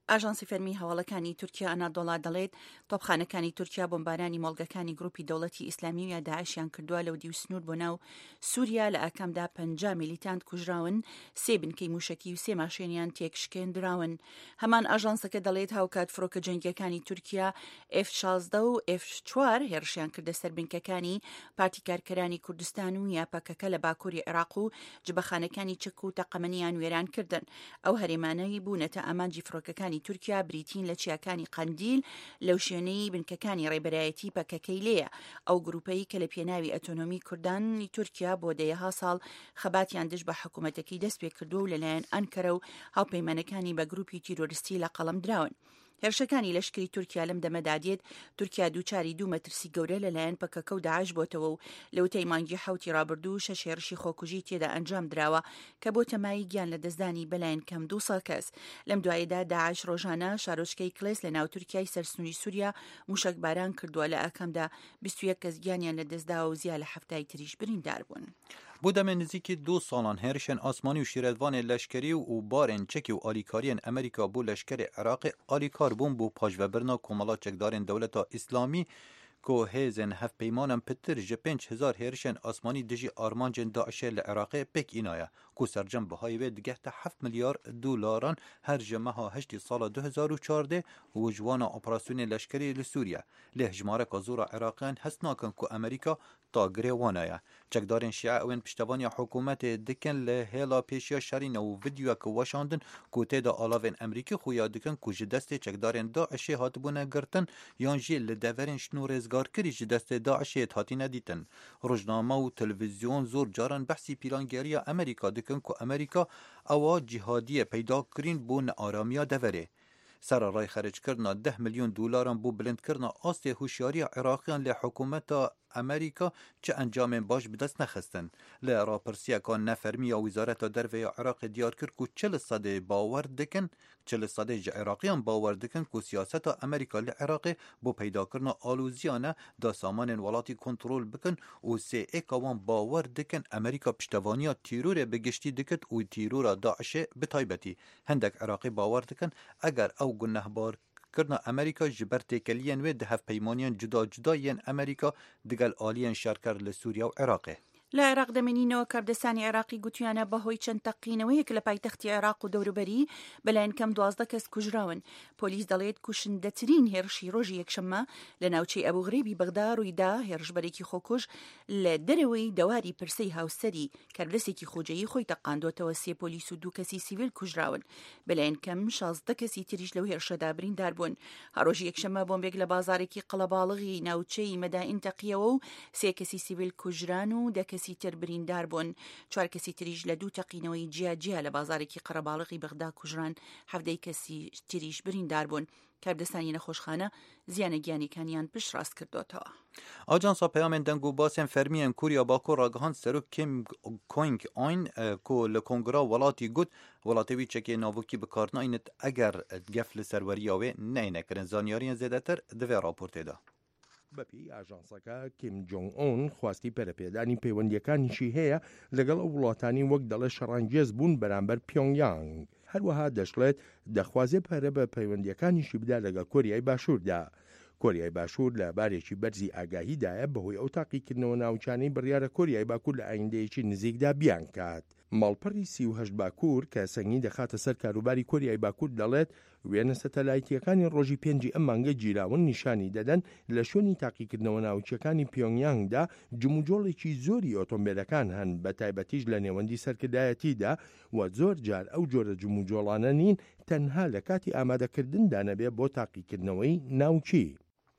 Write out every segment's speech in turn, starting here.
ئاژانسی فەرمی هەواڵەکانی تورکیا ئەنادۆڵا دەڵێت تۆپخانەکانی تورکیا بۆمبارانی مۆڵگەکانی گروپی دەوڵەتی ئیسلامی و یا داعشیان کردووە لە ودی و سنوور بۆ ناو سووریا لە ئاکامدا 50 میلیتانت کوژراون، 3 بنکەی موشکی و 3 ماشێنیان تێکشکێنراون. هەمان ئاژانسەکە دەڵێت هاوکات فڕۆکە جەنگیەکانی تورکیا F-16 و F-4 هێرشیان کردە سەر بنکەکانی پارتی کارکەرانی کوردستان و یاپەکەکە لە باکووری عێراق و جبەخانەکانی چەک و تەقەمەنیان وێران کردن. ئەو هەرێمانەی بوونەتە ئامانجی فڕۆکەکانی تورکیا بریتین لە چیاکانی قەندیل لەو شوێنەی بنکەکانی ڕێبەرایەتی پەکەکەی لێیە. ئەو گروپەی کە لە پێناوی ئەتۆنۆمی کوردانی تورکیا بۆ دەیەها ساڵ خەباتیان دژ بە حکوومەتەکەی دەست پێ کردو و لەلایەن ئەنکەرە و هاوپەیمانەکانی بە گروپی تیرۆریستی لە قەڵەم دراون. هێرشەکانی لەشکری تورکیا لەم دەمەدادێت تورکیا دووچاری 2 مەترسی گەورە لەلایەن پەکەکە و داعش بۆتەوە و لەوتەی مانگی حوتی ڕابردوو 6 هێرشی خۆکوژی تێدا ئەنجام دراوە کە بۆ تەمای گیان لە دەستدانی بەلایەن کەم 200 کەس. لەم دوایەدا داعش ڕۆژانە شارۆچکەی کلێس لە ناو تورکیای سەرسنووری سووریا موشک باران کردووە، لە ئاکەمدا 21 کەس گیانیان لە دەستدا و زیاد لە 7 تریش بریندار بوون. بۆ دەمێ نزیکی 2 ساڵان هێرشên ئاسمانی و شیرەتوانê leşkerî û barên çekî û alîkariyên Amerîka bû leşkerê Iraqê alîkar bûn bû paşvebirina komala çekdarên dewleta İslamî ku hêzên hevpeymanan pitir ji 5,000 hêrişên asmanî dijî armancên Daişê li Iraqê pêk înaya ku sercem bihayê wê digehte 7 milyar dolar her ji meha heştê sala 2014 û ji wana operasyonê leşkerî li Sûriye. Lê hejmareka zora Iraqiyan hes nakin ku Amerîka tagirê wan ye. Çekdarên Şia ew ên piştevaniya hikûmetê dikin li hêla pêşiya şerîne û videoyekê weşandin ku têda alavên Emerîkî xuya dikin ku ji destê çekdarên Daişê hatibûne girtin yan jî li deverên şinû rêzgarkirî ji destê Daişê hatîne dîtin. Rojname û televîzyon zor caran behsî pîrangeriya Amerîka dikin ku Amerîka ewa cihadiyê peyda kirîn bû nearamiya deverê. Serarayê xerckirina 10 milyon dolaran bû bilindkirina astê hûşyariya Iraqiyan lê hikûmeta Amerîka çi encamên baş bi dest nexistin. Li rapirsiyeka nefermiya Wîzareta Derve ya Iraqê diyar kir ku 40% bawer dikin, 40% ji Iraqiyan bawer dikin ku siyaseta Amerîka li Iraqê bû peydakirina alûziyan e da samanên welatî kontrol bikin û sêeka wan bawer dikin Amerîka piştevaniya tîrorê bi giştî dikit û tîrora Daişê bi taybetî. Hindek Iraqî bawer dikin eger ew gunehbar kirna Amerîka ji ber têkeliyên wê di hevpeymaniyan cuda cuda yên Amerîka digel aliyên şerker li Sûriya û Iraqê. لە عێراق دەمێنینەوە کاردەسانی عێراقی گوتیانە بەهۆی چەند تەقینەوەیەک لە پایتەختی عێراق و دەوروبەری بەلایەن کەم 12 کەس کوژراون. پۆلیس دەڵێت کوشندەترین هێرشی ڕۆژی یەکشەممە لە ناوچەی ئەبوغرێبی بەغدا ڕوویدا. هێرشبەرێکی خۆکوژ لە دەرەوەی دەواری پرسەی هاوسەری کارلەسێکی خۆجەیی خۆی تەقاندۆتەوە. 3 پۆلیس و 2 کەسی سیڤیل کوژراون. بەلایەن کەم 16 کەسی تریش لەو هێرشەدا بریندار بوون. هەڕۆژی یەکشەممە بۆمبێک لە بازارێکی قەڵەباڵغی ناوچەی مەدائین تەقیەوە و 3 کەسی سیڤیل کوژران و 10 کەسی تر بریندار بوون. 4 کەسی تریش لە 2 تەقینەوەی جیا لە بازارێکی قەرەباڵغی بەغدا کوژران. 17 کەسی تریش بریندار بوون. کاردەستانی نەخۆشخانە زیانە گیانیەکانیان پشت ڕاست کردوتەوە. ئاجانسا پەیامên deng û basên fermiyên Kuriya Bakur ragihand serok Kim Jong-un ku li Kongra welatî got welatê wî çekê navokî bikarnayînit eger gef li serweriya wê neyne kirin. Zanyariyên zêdetir di vê raportê de. بەپی ئاژانسەکە کیم جۆنگ ئۆن خواستی پەرەپێدانی پەیوەندیەکانیشی هەیە لەگەڵ ئەو وڵاتانی وەک دەڵێ شەڕانگێز بوون بەرامبەر پیۆنگیانگ. هەروەها دەشڵێت دەخوازێ پەرە بە پەیوەندیەکانیشی بدا لەگەڵ کۆریای باشووردا. کۆریای باشوور لە بارێکی بەرزی ئاگاهیدایە بەهۆی ئەو تاقیکردنەوە ناوچانەی بڕیارە کۆریای باکوور لە ئایندەیەکی نزیکدا بیان کات. ماڵپەڕی 38 باکوور کە سەنگی دەخاتە سەر کاروباری کۆریای باکوور دەڵێت وێنە سەتەلایتیەکانی ڕۆژی 5 ئەم مانگە گیراون نیشانی دەدەن لە شوێنی تاقیکردنەوە ناوچەکانی پیۆنگیانگدا جموجۆڵێکی زۆری ئۆتۆمبیلەکان هەن بە تایبەتیش لە نێوەندی سەرکردایەتیدا و زۆر جار ئەو جۆرە جموجۆڵانە نین تەنها لە کاتی ئامادەکردندا نەبێ بۆ تاقیکردنەوەی ناوچی.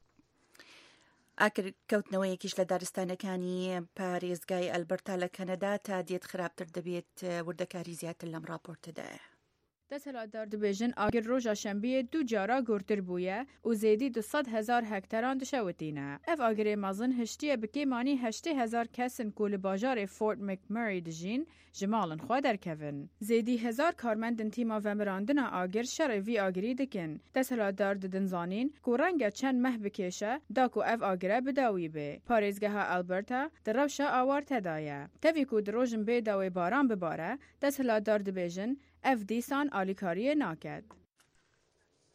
کەوتنەوەیەکیش لە دارستانەکانی پارێزگای ئەلبەرتا لە کەنەدا تا دێت خراپتر دەبێت وردەکاری زیاتر لەم راپۆرتەدایە. دەسەڵاتدار دەبێژن ئاگر ڕۆژە شەمبیە 2 جارا گورتر بووە و زێدی 200,000 هەکتەران دشەوتینە. ئەف ئاگرێ مەزن هشتیە بکێمانی 80,000 کەسن کو لە باژارێ فۆرت مکمەری دژین ji malên xwe derkevin. Zêdî hezar karmendên tîma vemirandina agir şerê vî agirî dikin. Desthilatdar didin zanîn ku renge çend meh bikêşe da ku ev agire bidawî bê. Parêzgeha Alberta di rewşa awar tedaye. Tevî ku di rojin bê dawê baran bibare, desthilatdar dibêjin ev dîsan alîkariyê naket.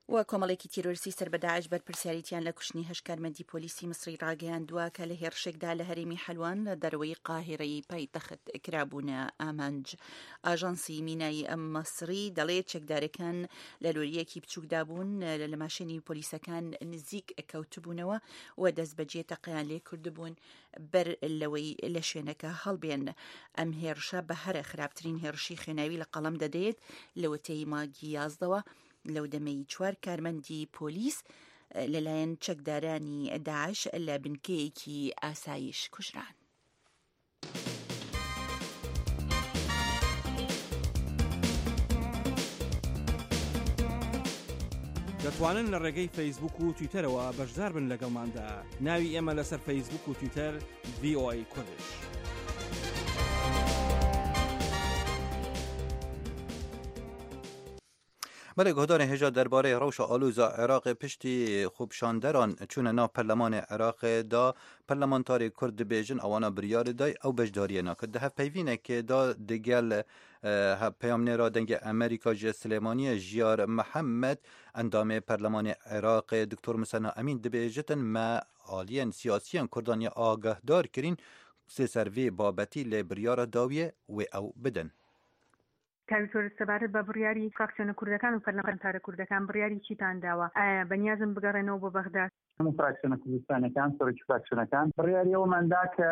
و کۆمەڵێکی تیرۆریسی سەر بە داعش بەرپرسیاریتیان لە کوشتنی هەشکارمەندی پۆلیسی مصری ڕاگەیاندووە کە لە هێرشێکدا لە هەرێمی حەلوان لە دەرەوەی قاهیرەی پایتەخت کرابوونە ئامانج. ئاژانسی مینایی ئەم مەسری دەڵێت چەکدارەکان لە لۆریەکی بچووکدا بوون لە ماشێنی پۆلیسەکان نزیک کەوتبوونەوە و دەست بەجێ تەقیان لێ کردبوون بەر لەوەی لە شوێنەکە هەڵبێن. ئەم هێرشە بە هەرە خراپترین هێرشی خوێناوی لە قەڵەم دەدەیت لە وتەی ماگی 11 لەو دەمەی 4 کارمەندی پۆلیس لەلایەن چەکدارانی داعش لە بنکەیەکی ئاسایش کوژران. دەتوانن لە ڕێگەی فەیسبوک و تویتەرەوە بەشدار بن لەگەڵماندا. ناوی ئێمە لەسەر فەیسبوک و تویتەر VOA کوردش. بله گهدار هجا درباره روش آلوزا عراق پشتی خوبشاندران چون نا پرلمان عراق دا پرلمانتاری کرد بیجن اوانا بریار دای او بجداری ناکد ده پیوینه که دا دگل پیام نرا دنگ امریکا جه سلیمانی جیار محمد اندام پرلمان عراق دکتر مسنا امین دبیجتن ما آلین سیاسیان کردانی آگه دار کرین سروی بابتی لبریار داویه و او بدن. کاویتۆر سەبارەت بە بڕیاری فراکسیۆنە کوردەکان و پەرلەمانتارە کوردەکان بڕیاری چیتان داوە؟ ئایا بەنیازم بگەڕێنەوە بۆ بەغداد؟ هەموو فراکسیۆنە کوردستانەکان سەرۆکی فراکسیۆنەکان بڕیاری ئەوماندا کە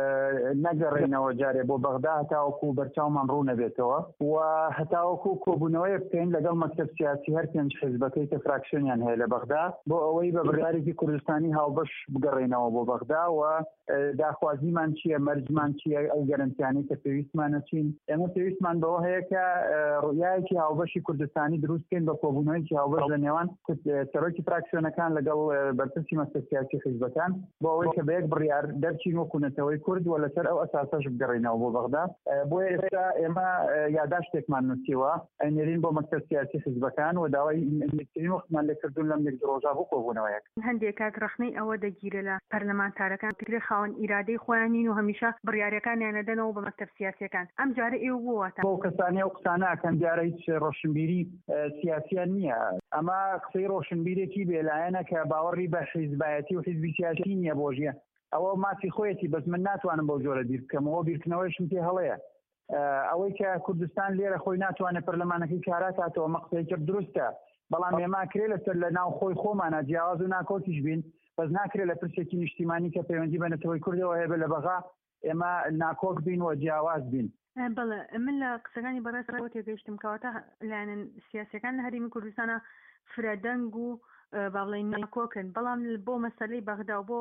نەگەڕێنەوە جارێ بۆ بەغدا هەتاوەکو بەرچاومان ڕوو نەبێتەوە و هەتاوەکو کۆبوونەوەی بکەین لەگەڵ مەکتەب سیاسی هەر پێنج حیزبەکەی کە فراکسیۆنیان هەیە لە بەغدا بۆ ئەوەی بە بڕیارێکی کوردستانی هاوبەش بگەڕێنەوە بۆ بەغدا و داخوازیمان چییە، مەرجمان چییە، ئەو گەرانتیانەی کە پێویستمانە چین. ئێمە پێویستمان بەوە هەیە کە ڕویایەکی هاوبەشی کوردستانی دروستکەین بە کۆبوونەوەیکی هاوبەش لە نێوان سەرۆکی فراکسیۆنەکان لەگەڵ بەرپرسی مەکتەب سیاسی حیزبەکان بۆ ئەوەی کە بە یەک بڕیار دەرچین وەکو نەتەوەی کورد و لەسەر ئەو ئەساسەش بگەڕێنەوە بۆ بەغدا. بۆیە ئێستا ئێمە یاداشتێکمان نووسیوە ئەنێرین بۆ مەکتەب سیاسی حیزبەکان و داوای نزیکترین وەختمان لێکردوون لەم یەک ڕۆژە بۆ کۆبوونەوەیەک. هەندێک کات ڕخنەی ئەوە دەگیرە لە پەرلەمانتارەکان ترێ خاوەن ئیرادەی خۆیانین و هەمیشە بڕیارەکانیان دەدەنەوە بە مەکتەب سیاسیەکان. ئەم جارە ئێوە بووەتە بۆ کەسانی ئەو قسانە ئەکەن دیارە هیچ ڕۆشنبیری سیاسیان نییە. ئەمە قسەی ڕۆشنبیرێکی بێلایەنە کە باوەڕی بە حیزبایەتی و حیزبی سیاسی نییە بۆ ژیە. ئەوە مافی خۆیەتی بەس من ناتوانم بەو جۆرە بیر بکەمەوە، بیرکردنەوەیشم پێ هەڵەیە. ئەوەی کە کوردستان لێرە خۆی ناتوانێت پەرلەمانەکەی کارا کاتەوە مەقسەی کرد دروستە، بەڵام ئێمە کرێ لەسەر لە ناو خۆی خۆمانە جیاواز و ناکۆتیش بین، بەس ناکرێت لە پرسێکی نیشتیمانی کە پەیوەندی بە نەتەوەی کوردەوە هەیە لە بەغا ئێمە ناکۆک بین و جیاواز بین. بەڵێ من لە قسەکانی بەڕێزەوە تێگەیشتم کەواتە لایەنە سیاسیەکان لە هەرێمی کوردستانە فرەدەنگ و باڵێن ناکۆکن، بەڵام بۆ مەسەلەی بەغدا و بۆ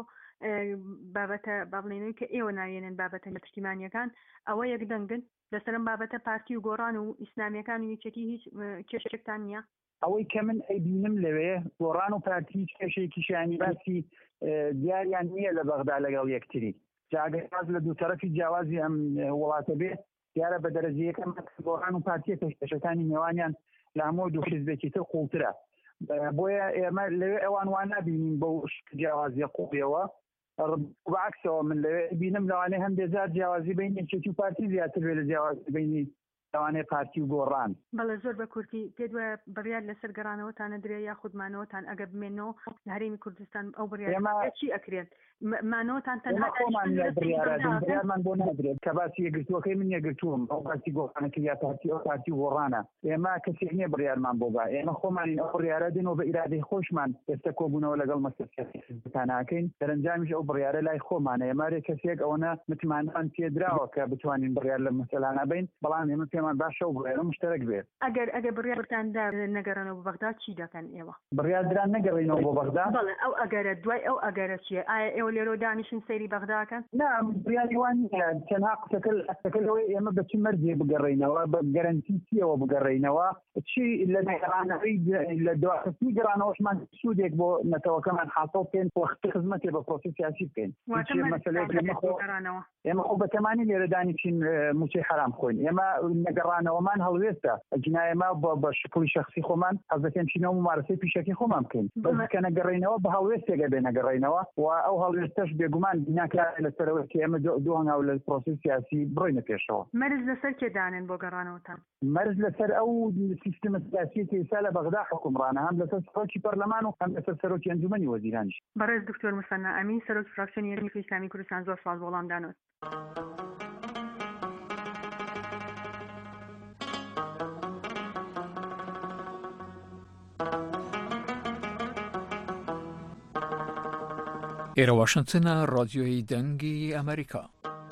بابەتە باڵێنەوەی کە ئێوە ناوێنن بابەتە نیشتیمانیەکان ئەوە یەکدەنگن لەسەرم بابەتە پارتی و گۆڕان و ئیسلامیەکان و یەکێتی هیچ کێشێکتان نییە؟ ئەوەی کە من ئەیبینم لەوێ گۆڕان و پارتی هیچ کێشێکیشیانی باسی دیاریان نییە لە بەغدا لەگەڵ یەکتری. جاگەاز لە دوو تەرەفی جیاوازی ئەم وڵاتە بێت دیارە بە دەرەجەیەکەم گۆڕان و پارتیە کێشەکانی نێوانیان لە هەموو دوو حیزبێکی تر قوڵترە. بۆیە ئێمە لەوێ ئەوان وان نبینین بەو جیاوازیە قوڵیەوە. بەعکسەوە من لەوێ بینم لەوانەیە هەم بێزار جیاوازی بین یەکێتی و پارتی زیاتر بێ لە جیاوازی بینی لەوانەیە پارتی و گۆڕان. بەڵێ زۆر بە کورتی پێت وایە بڕیار لەسەر گەڕانەوەتانە درێ یا خودمانەوەتان ئەگە بمێنەوە لە هەرێمی کوردستان ئەو بڕیار چی ئەکرێت؟ مانەوەتان تەنها بڕیارمان بۆ نادرێت کە باسی یەکگرتووەکەی من یەکگرتووم ئەو پارتی گۆڕانەکە یا پارتی ئەو پارتی گۆڕانە. ئێمە کەسێک نییە بڕیارمان بۆ با، ئێمە خۆمانین ئەو بڕیارە دێنەوە بە ئیرادەی خۆشمان ئێستا کۆبوونەوە لەگەڵ مەکتەب سیاسیەکانەکەین دەرەنجامیش ئەو بڕیارە لای خۆمانە. ئێمە کەسێک ئەوەنە متمانەمان پێدراوە کە بتوانین بڕیار لە مەسەلانە بین، بەڵام ئێمە پێمان باشە و بڕیارە مشترک بێت. ئەگەر بڕیارتاندا نەگەڕێنەوە بۆ بەغدا چی دەکەن ئێوە؟ بڕیاردران نەگەڕێنەوە بۆ بەغدا؟ بەڵێ ئەو ئەگەرە دوای ئەو ئەگەرە چییە؟ ئایا ئێوە لێرە دانیشن سەیری بەغداکەن؟ نا بڕیاری وان نییە، تەنها قسەکە لەوەی ئێمە بە چ مەرجێ بگەڕێنەوە، بە گەرانتی چیەوە بگەڕێنەوە، چی لە گەڕانەوەی لە دواخستنی گەڕانەوەشمان سوودێک بۆ نەتەوەکەمان حاصڵ بکەین وەختی خزمەتێ بە پرۆسی سیاسی بکەین. ئێمە خۆ بەتەمانی لێرە دانیشین موچەی حرام خۆین. ئێمە نەگەڕانەوەمان هەڵوێستە جنایەما بە شکلی شخصی خۆمان حەز دەکەین چینەوە ممارەسەی پیشەکی خۆمان بکەین، بەس کە نەگەڕێنەوە بە هەڵوێستێکە بێ نەگەڕێنەوە و ئەو هەڵوێست ئێستش بێگومان بیناکە لەسەرەوەی کە ئێمە دوو هەنگاو لە پرۆسەی سیاسی بڕۆینە پێشەوە. مەرج لەسەر کێدانن بۆ گەڕانەوەتان؟ مەرج لەسەر ئەو سیستەمە سیاسی کە ئێستا لە بەغدا حکومڕانە، هەم لەسەر سەرۆکی پەرلەمان و هەم لەسەر سەرۆکی ئەنجومەنی وەزیرانیش. بەڕێز دکتۆر موسەنا ئەمین سەرۆکی فراکسیۆنی یەکێتی ئیسلامی کوردستان زۆر سپاس بۆ وەڵامدانەوە. ئێرە واشنگتنە، ڕادیۆی دەنگی ئەمریکا.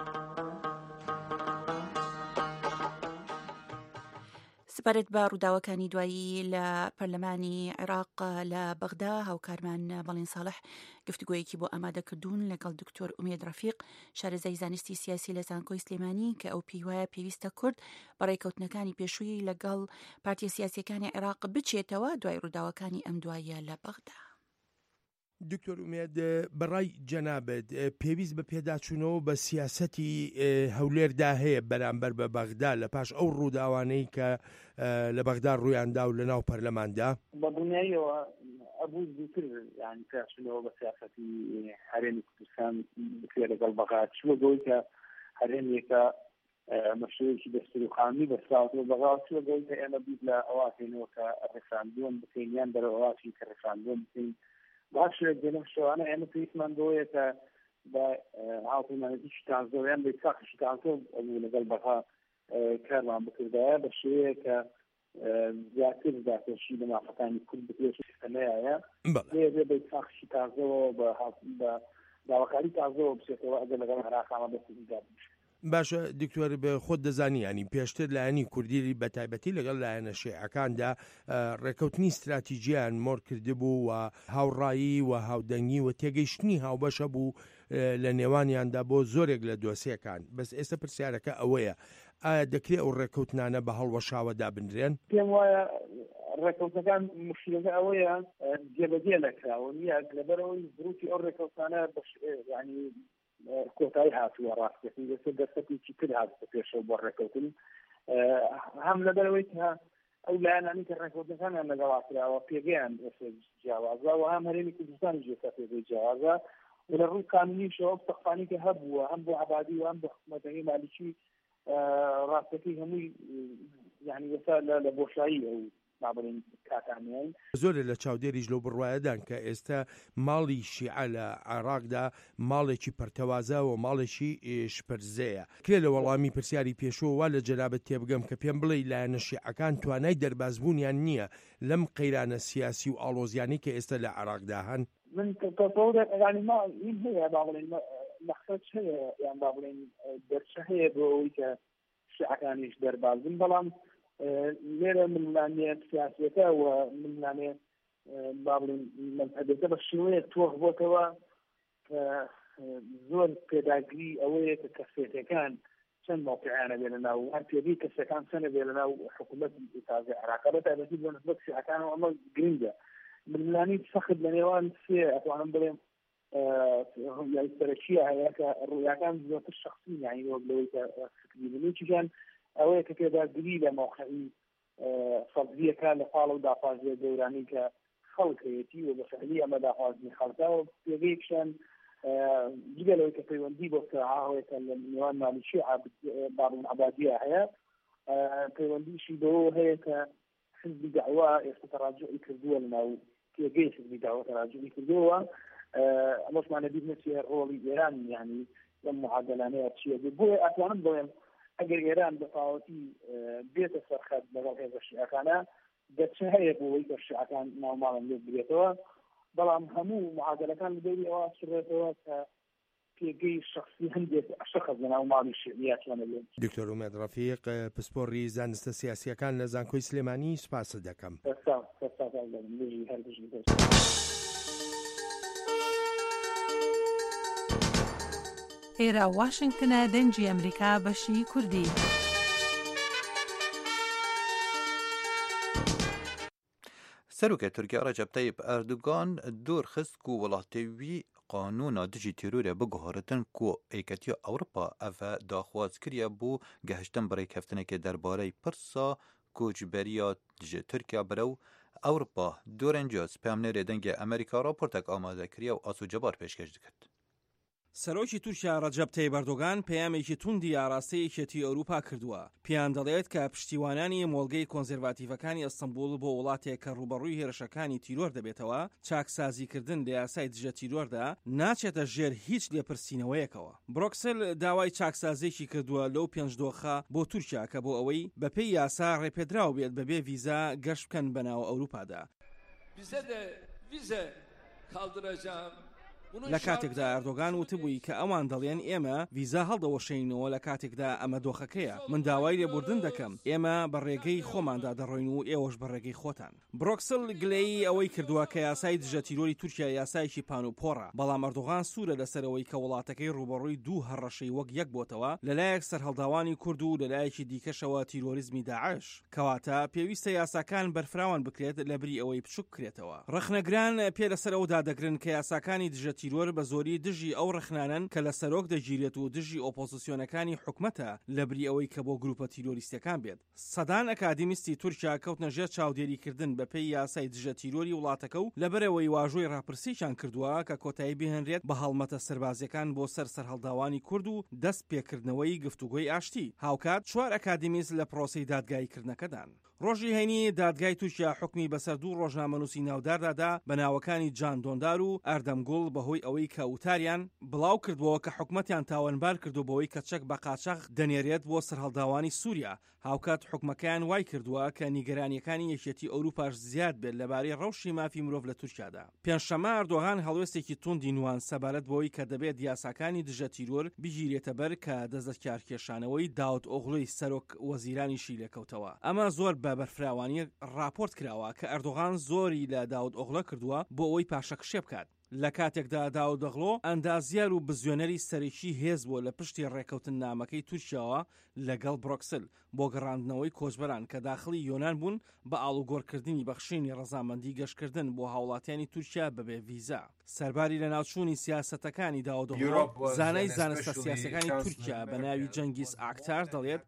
سپارەت بە ڕووداوەکانی دوایی لە پەرلەمانی عێراق لە بەغدا، هاوکارمان بەڵین ساڵح گفتوگویەکی بۆ ئامادەکردوون لەگەڵ دکتۆر ئومێد ڕەفیق، شارەزای زانستی سیاسی لە زانکۆی سلێمانی، کە ئەو پێی وایە پێویستە کورد بەڕێکەوتنەکانی پێشووی لەگەڵ پارتیە سیاسیەکانی عێراق بچێتەوە دوای ڕووداوەکانی ئەم دوایە لە بەغدا. دکتۆر ئومێد، بەڕای جەنابەت پێویست بە پێداچوونەوە بە سیاسەتی هەولێردا هەیە بەرامبەر بە بەغدا لە پاش ئەو ڕووداوانەی کە لە بەغدا ڕوویاندا و لە ناو پەرلەماندا؟ بە بنیاییەوە ئەبوو زووتر یان پێداچوونەوە بە سیاسەتی هەرێمی کوردستان بکرێ لەگەڵ بەغا، چوە بۆی کە هەرێمێکە مەشروعێکی دەستوری و قانونی بەسراوەتەوە بەغا، چوە بۆی کە ئێمە بیت لە ئەواتێنەوە کە ڕێفراندۆم بکەین یان دەرەوە ئەواتی کە ڕێفراندۆم بکەین. باش لەم شەوانە ئێمە پێویستمان بۆیە کە بە هاوپەیمانێتی تازەوەیان بە ساقی تازە لەگەڵ بەغا کارمان بکردایە بە شێوەیە کە زیاتر داپێشی لە مافەکانی کورد بکرێت سیستەمەیە لێ بە ساقی تازەوە بە داواکاری تازەوە بچێتەوە ئەگەر لەگەڵ عێراقامە بەسەریدا بشێت. باشە دکتۆر، بە خۆت دەزانی ینی پێشتر لایەنی کوردی بە تایبەتی لەگەڵ لایەنە شیعەکاندا ڕێکەوتنی استراتیژیان مۆر کردبوو و هاوڕایی و هاودەنگی و تێگەیشتنی هاوبەشە بوو لە نێوانیاندا بۆ زۆرێک لە دۆسیەکان. بەس ئێستا پرسیارەکە ئەوەیە، ئایا دەکرێت ئەو ڕێکەوتنانە بە هەڵوەشاوەدا بنرێن؟ پێم وایە ڕێکەوتنەکان مشکلەکە ئەوەیە جێبەجێ نەکراوە، یەک لەبەرەوەی زروتی ئەو ڕێکەوتانە ینی کۆتایی هاتووە ڕاستەکەی لەسەر دەستەکێکی تر هاتووە پێشەوە بۆ ڕێکەوتن، هەم لەبەرەوەی کە ئەو لایەنانی کە ڕێکەوتنەکانیان لەگەڵاکراوە پێگەیان جیاوازە و هەم هەرێمی کوردستانی جێتا پێگەی جیاوازە و لە ڕووی قانونیشەوە سەقفانی کە هەبووە هەم بۆ عەبادی و هەم بۆ حکوومەتەکەی مالیکی ڕاستەکەی هەمووی یعنی وەسا لە بۆشایی ئەو مابڕین کاتانیان زۆر لە چاودێریش لەو بڕوایەدان کە ئێستا ماڵی شیعە لە عێراقدا ماڵێکی پەرتەوازە و ماڵێکی شپرزەیە. کرێ لە وەڵامی پرسیاری پێشەوە وا لە جەنابەت تێبگەم کە پێم بڵێ لایەنە شیعەکان توانای دەربازبوونیان نییە لەم قەیرانە سیاسی و ئاڵۆزیانی کە ئێستا لە عێراقدا هەن؟ من ینی ما این هەیە با بڵێن مەخرج هەیە یان با بڵێن دەرچە هەیە بۆ ئەوەی کە شیعەکانیش دەربازن، بەڵام لێرە منلانێ سیاسەکە و منلانێ با بڵێن مەذهەبەکە بە شێوەیە تۆخ بۆتەوە کە زۆر پێداگیری ئەوەیە کە کەسێتەکان چەند موقعیانە بێ لە ناو هەر پێگەی کەسەکان چەندە بێ لە ناو حکوومەتی تازە عێراق بە تایبەتی بۆ نسبەت شیعەکانەوە ئەمە گرنگە. منلانی سەخت لە نێوان سێ ئەتوانم بڵێم سەرەکیە هەیە کە ڕوویاکان زۆرتر شەخسی یعنی وەک لەوەی کە فکری بنووکیان ئەوەیە کە پێداگیری لە موقعی فەرزیەکە لە پاڵ و داخوازیە گەورانی کە خەڵکەیەتی و بەفعلی ئەمە داخوازنی خەڵکاوە پێگەیەکشان جگەلەوەی کە پەیوەندی بۆ کەعاوەیەکە لە نێوان مالیکی بابڵ عەبادیە هەیە، پەیوەندیشی بەوە هەیە کە حزبی داوا ئێستا تەراجعی کردووە لە ناو پێگەی حزبی داوا تەراجعی کردووە. ئەمەشمانە بیر نەچێ ڕۆڵی ئێران یعنی لەم معادلانەیە چیە بۆیە ئەتوانم بڵێم ئەگەر ئێران بەتەواوەتی بێتە سەرخەت لەگەڵ هێزە شیعەکانە دەچە هەیە بۆەوەی کە شیعەکان ناوماڵن لێ بگرێتەوە، بەڵام هەموو معادلەکان لەبەری ئەوە سڕێتەوە کە پێگەی شخصی هەندێک شەخص لە ناو ماڵی شیعیات وانە بێت. دکتۆر ئومێد ڕەفیق، پسپۆڕی زانستە سیاسیەکان لە زانکۆی سلێمانی، سوپاس دەکەم. ئێرە واشنگتنە دەنگی ئەمریکا بەشی کوردی. سەرۆکە تورکیا ڕەجەب تەیب ئەردوگان دوورخست و وڵاتێوی قانونا دژی تیرورە بگوهارتن کو ئەیکەتیە ئەوروپا ئەڤە داخوازکریە بۆ گەهشتن بەڕێکەفتنێکی دەربارەی پرسا کۆچبەریە ji Tirkiya birەو ئەوروپا دوورەنجە سپامنێرێ دەنگە ئەمریکا راپۆرتێک ئامادەکریە و ئاسوجەبار پێشکەش دەکرد. سەرۆکی تورکیا ڕەجەب تەیب ئەردۆغان پەیامێکی توندی ئاراستەی یەکێتی ئەوروپا کردووە. پیان دەڵێت کە پشتیوانانی مۆڵگەی کۆنزێرواتیڤەکانی ئەستەمبول بۆ وڵاتێک کە ڕوبەڕووی هێرشەکانی تیرۆر دەبێتەوە چاکسازیکردن لە یاسای دژە تیرۆردا ناچێتە ژێر هیچ لێپرسینەوەیەکەوە. بروکسل داوای چاکسازیێکی کردووە لەو پێنجدۆخە بۆ تورکیا کە بۆ ئەوەی بەپێی یاسا ڕێپێدراو بێت بەبێ ڤیزا گەشت بکەن بەناو ئەوروپادا. لە کاتێکدا ئەردۆغان وتبووی کە ئەوان دەڵێن ئێمە ڤیزا هەڵدەوەشەینەوە لە کاتێکدا ئەمە دۆخەکەیە، من داوای لێبوردن دەکەم، ئێمە بە ڕێگەی خۆماندا دەڕۆین و ئێوەش بە ڕێگەی خۆتان. بروکسل گلەیی ئەوەی کردووە کە یاسای دژە تیرۆری تورکیا یاسایکی پان و پۆڕە، بەڵام ئەردۆغان سوورە لەسەرەوەی کە وڵاتەکەی ڕوبەڕووی دوو هەڕەشەی وەک یەک بۆتەوە لەلایەک سەرهەڵداوانی کورد و لەلایەکی دیکەشەوە تیرۆریزمی داعش، کەواتە پێویستە یاساکان بەرفراوان بکرێت لەبری ئەوەی بچووک بکرێتەوە. ڕخنەگران پێ لەسەر ئەودا دەگرن کە یاساکانی دژە تیرۆر بە زۆری دژی ئەو ڕخنانن کە لە سەرۆک دەگیرێت و دژی ئۆپۆزیسیۆنەکانی حکومەتە لەبری ئەوەی کە بۆ گروپە تیرۆریستەکان بێت. سەدان ئەکادیمیستی تورکیا کەوتنە ژێر چاودێریکردن بەپێی یاسای دژە تیرۆری وڵاتەکە و لەبەرەوەی واژۆی ڕاپرسییان کردووە کە کۆتایی بهێنرێت بە هەڵمەتە سەربازیەکان بۆ سەرهەڵداوانی کورد و دەست پێکردنەوەی گفتوگۆی ئاشتی. هاوکات 4 ئەکادیمیست لە پرۆسەی دادگاییکردنەکەدان. ڕۆژی هەینی دادگای تورکیا حکمی بەسەر 2 ڕۆژنامەنووسی ناوداردادا بە ناوەکانی جان دۆندار و ئەردەمگوڵ بەهۆی ئەوەی کە وتاریان بڵاو کردبەوە کە حکومەتیان تاوانبار کردو بەوەی کە چەک بە قاچاق دەنێرێت بۆ سەرهەڵداوانی سووریا. هاوکات حکومەکەیان وای کردووە کە نیگەرانیەکانی یەکێتی ئەوروپاش زیاد بێت لەبارەی ڕەوشی مافی مرۆڤ لە تورکیادا. پێنجشەممە ئەردۆغان هەڵوێستێکی توندی نوان سەبارەت بەوەی کە دەبێت یاساکانی دژە تیرۆر بگیرێتە بەر کە دەستکارکێشانەوەی داود ئۆغڵوی سەرۆک وەزیرانیشی لێکەوتەوە. ئەمە زۆر بە بەرفراوانی راپۆرت کراوە کە ئەردۆغان زۆری لە داود ئۆغڵە کردووە بۆ ئەوەی پاشەکشێ بکات. لە کاتێکدا داود ئۆغڵۆ ئەندازیار و بزیۆنەری سەرەکی هێز بووە لە پشتی ڕێکەوتن نامەکەی تورکیاوە لەگەڵ بروکسل بۆ گەڕاندنەوەی کۆچبەران کە داخڵی یۆنان بوون بە ئاڵوگۆڕکردنی بەخشینی ڕەزامەندی گەشتکردن بۆ هاوڵاتیانی تورکیا بەبێ ڤیزا. سەرباری لە ناوچوونی سیاسەتەکانی داود ئۆغڵۆ زانای زانستە سیاسەکانی تورکیا بە ناوی جەنگیز ئاکتار دەڵێت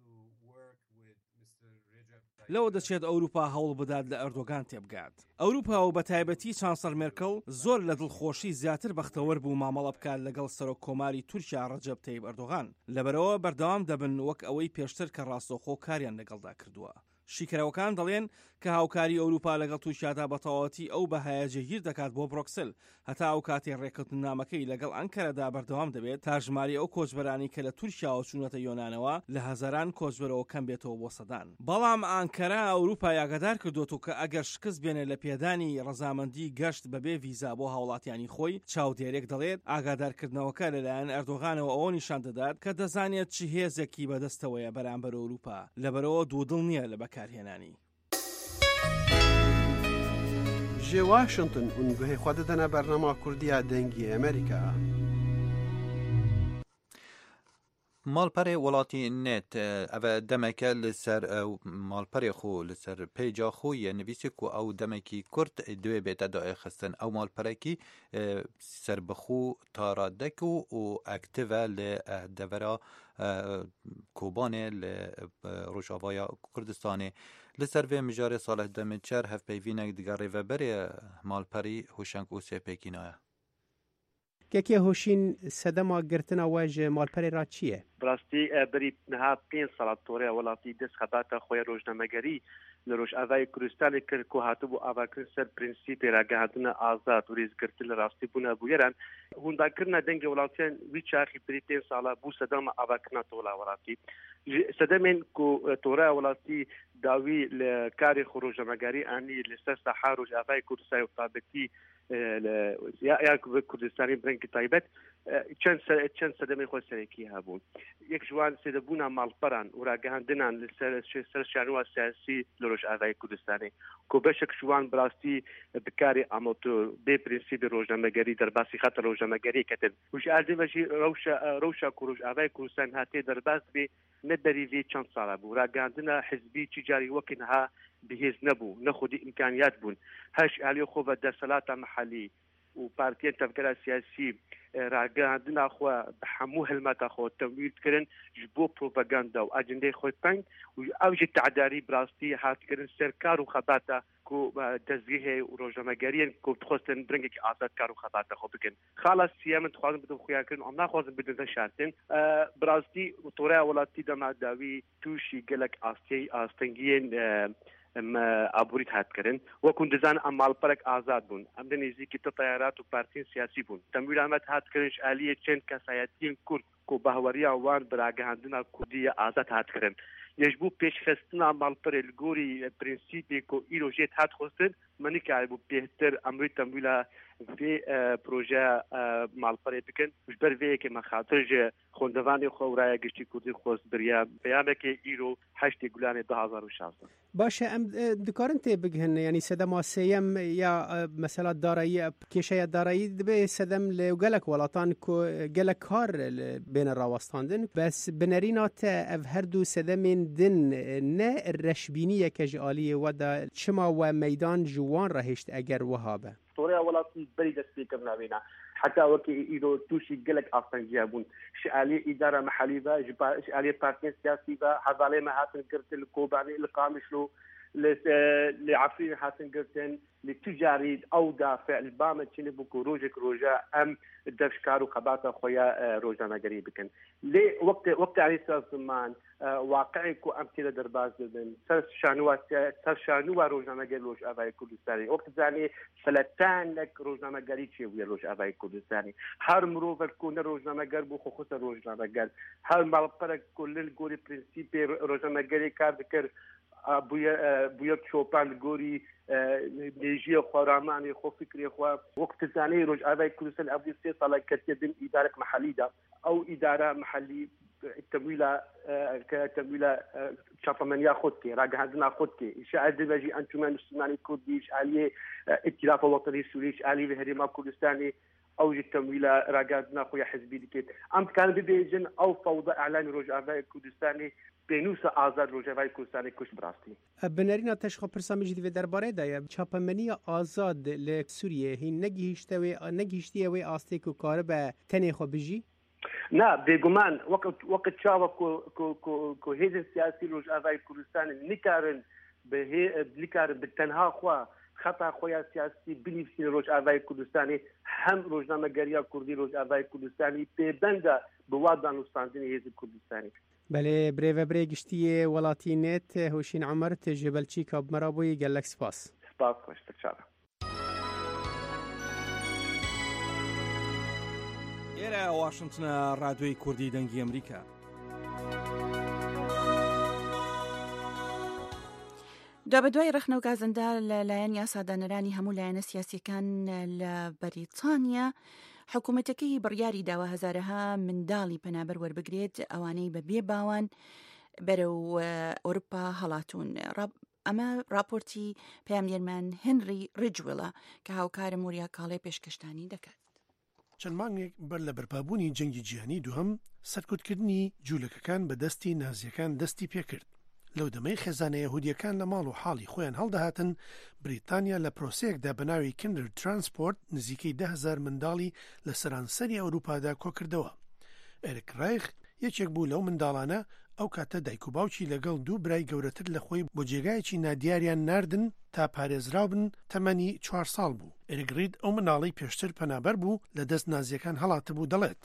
لەوە دەچێت ئەوروپا هەوڵ بدات لە ئەردۆغان تێبگات. ئەوروپا و بە تایبەتی چانسەر مێرکەڵ زۆر لە دڵخۆشی زیاتر بەختەوەر بوو مامەڵە بکات لەگەڵ سەرۆک کۆماری تورکیا ڕەجەب تەیب ئەردۆغان، لەبەرەوە بەردەوام دەبن وەک ئەوەی پێشتر کە ڕاستەوخۆ کاریان لەگەڵدا کردووە. شیکەرەوەکان دەڵێن کە هاوکاری ئەوروپا لەگەڵ تورکیادا بەتەواوەتی ئەو بەهایە گیر دەکات بۆ بروکسل هەتا ئەو کاتێ ڕێکەوتنامەکەی لەگەڵ ئەنکەرەدا بەردەوام دەبێت تا ژماری ئەو کۆچبەرانی کە لە تورکیاوە چوونەتە یۆنانەوە لە هەزاران کۆچبەرەوە کەم بێتەوە بۆ سەدان. بەڵام ئەنکەرە ئەوروپا یاگەدار کردووە کە ئەگەر شکست بێنێت لە پێدانی ڕەزامەندی گەشت بەبێ ڤیزا بۆ هاوڵاتیانی خۆی، چاودێرێک دەڵێت ئاگادارکردنەوەکە لەلایەن ئەردۆغانەوە ئەوە نیشان دەدات کە دەزانێت چ هێزێکی بەدەستەوەیە بەرامبەر ئەوروپا، لەبەرەوە دوودڵ نییە لە بەکارهێنانی. جێ واشنگتن ئونگوهی خوا دەدەنە بەرنامە کوردیە دەنگی ئەمریکا. مالپەرێ وڵاتی نێت ئەvە دەمەکە لەسەر مالپەرێ خۆ لەسەر پێیجا خۆیە نویسی و ئەو دەمێکی کورت دوێ بێتە داخستن ئەو مالپەرێکی سربەخۆ تاڕادەک و ئەکتڤە لە دەڤەرە کۆبانێ لە ڕۆژاڤایە کوردستانê لەسەر vê mijarê Salih Demîrçer hevpeyvînek diga rêveberê malperî hûşeng û sêpêkînaya. Kekê hûşîn sedema girtina we ji malperê ra çi ye? Birastî berî niha 5 sala toreya welatî dest xebata xwe ya rojnamegerî li Rojavayê Kurdistanê kir ku hatibû avakirin ser prinsîpê ragihandina azad û rêzgirtin li rastî bûne bûyeran hûndakirina dengê welatiyan wî çaxî berî 5 sala bû sedema avakirina tola welatî. Sedemên ku toreya welatî dawî li karê xwe rojnamegerî anî li ser saha Rojavayê Kurdistanê tabetî ya Kurdistanê birengî taybet çend sedemê xwe serekî hebûn. Yek ji wan sêdebûna malperan û ragihandinan li ser şanûa siyasî li Rojavayê Kurdistanê ku beşek ji wan bi rastî bi karê amatör bê prinsîpê rojnamegerî derbasî xeta rojnamegerî ketin. Û ji erdê ve jî rewşa ku Rojavayê Kurdistanê hatiye derbas bê ne derî vê çend sala bû. Ragihandina hizbî çi carî wekî niha bihêz nebû, ne xwedî imkaniyat bûn. Heş aliyê xwe ve deselata mihellî و پارتیان تفکر سیاسی راگەاندنا خۆ بە هەموو هەلمەتە خۆ تەمویلکردن ji بۆ پرۆپاگاندا و ئاجندەی خۆی پنگ و ئەوژی تعداری بڕاستی هاتکردن سەرکار و خەباتە کو دەستگیری و ڕۆژنامەگەریان کو دخواستن برنگێکی ئازادکار و خەباتە خۆ بکەن خاڵە سیامن دخوازم بدەم خویاکردن ئەم ناخوازم بدەن شارتن بڕاستی تۆڕای وڵاتی دەماداوی تووشی گەلک ئاستەنگیên ئابووریت هاتکردن وەکو دەزان ئەم ماڵپەرێک ئازاد بوون ئەم نزیکی تەیارات و پارتین سیاسی بوون تەمویل ئەمەد هاتکردنش ئالیە چەند کەسایەتیان کورد کو بەهوەریە وان بەراگەهاندنا کوردیە ئازاد هاتکردن یەشبوو پێشخستنا ماڵپەرێ لە گۆری پرینسیپێک و ئیرۆژێت هاتخۆستن منیکار بوو بێتر ئەمروی تەمویلە vê proje malperê bikin ji ber vê yekê me xatir ji xwendevanê xwe û raya giştî Kurdî xwest biriya peyamekê îro 8 Gulanê 2016. باشه ام دکارن تی بگهن یعنی سدما سیم یا مثلا دارایی کیشه دارایی به سدم لگلک ولاتان کو گلک کار بین راوستاندن بس بنرینات اف هر دو سدمین دن نه رشبینی کجالی و دا چما و میدان جوان رهشت اگر وهابه طوریا ولاتی بری دستی کرنا بینا حتى وكي إيرو توشي قلق أصلا جابون شعالي إدارة محلية شعالي بارتين سياسي حظالي ما هاتن قرتن الكوباني القامشلو لعفرين هاتن قرتن لتجاري أو دافع البامة تشنبوكو روجك روجا أم دفشكارو خباتا خويا روجانا قريبكن لي وقت علي سازمان واقعي كو أمثلة درباز دن سر شانوا روجانا قريبوش أباي كردستاني وقت زاني فلتان لك روجانا قريبشي ويروش أباي كردستاني هر مروفر كون روجانا قريبو خصوصا روجانا قريب هر مالبرك كل الجوري برنسيبي روجانا قريب كار بویا چوپان گوری نيجي خراماني خو فكري خو وقت ثاني رجع باي كل سنه ابدي 6 سنه كتب اداره محليه او اداره محلي التمويله كتمويله شاف من ياخذ كي راجع عندنا خذ كي شاهد بيجي انتم المسلمين كرديش عليه ائتلاف وطني سوريش عليه بهريما كردستاني او التمويله راجعنا خويا حزبي ديك ام كان بيجن او فوضى اعلان رجع باي كردستاني بینوس آزاد روجوای کردستانی کش براستی. بنرین تشخص پرسامی جدی درباره دایم چاپمنی آزاد ل سوریه هی نگیشتی و آستیک و کار به تنی خو بجی؟ نه بگمان وقت شاو کو هیز سیاسی روجوای کردستانی نکارن به نکارن به تنها خوا خطا خویا سیاسی بنفسی روجوای کردستانی هم روزنامه‌گری کردی روجوای کردستانی پیبنده به وادان استاندین هیز کردستانی. بله برای گشتی ولاتی نت هوشین عمر تجبلچی کاب مرابوی گلک سپاس خوش تشکر ئێرە واشنگتنە ڕادیۆی کوردی دەنگی ئەمریکا دوای ڕخنە و گازندا لەلایەن یاسادانەرانی هەموو لایەنە سیاسیەکان لە بەریتانیا حکوومەتەکەی بڕیاری داوە هەزارەها منداڵی پەنابەر وەربگرێت ئەوانەی بە بێ باوان بەرەو ئەوروپا هەڵاتون. ئەمە راپۆرتی پەیامگەرمان هێنری ڕیجوێڵە کە هاوکارە موریا کاڵێ پێشکەشتانی دەکات. چەند مانگێک بەر لە بەرپابوونی جەنگی جیهانی دووهەم سەرکوتکردنی جوولەکەکان بە دەستی نازیەکان دەستی پێکرد. لەو دەمەی خێزانە یەهودیەکان لە ماڵ و حاڵی خۆیان هەڵدەهاتن بریتانیا لە پرۆسەیەکدا بەناوی کندر ترانسپۆرت نزیکەی 10,000 منداڵی لە سەرانسەری ئەوروپادا کۆکردەوە. ئێرک رایخ یەکێک بوو لەو منداڵانە ئەو کاتە دایک و باوکی لەگەڵ دوو برای گەورەتر لە خۆی بۆ جێگایەکی نادیاریان ناردن تا پارێزراو بن تەمەنی 4 ساڵ بوو. ئێرک ڕید ئەو منداڵی پێشتر پەنابەر بوو لە دەست نازیەکان هەڵاتە بوو دەڵێت.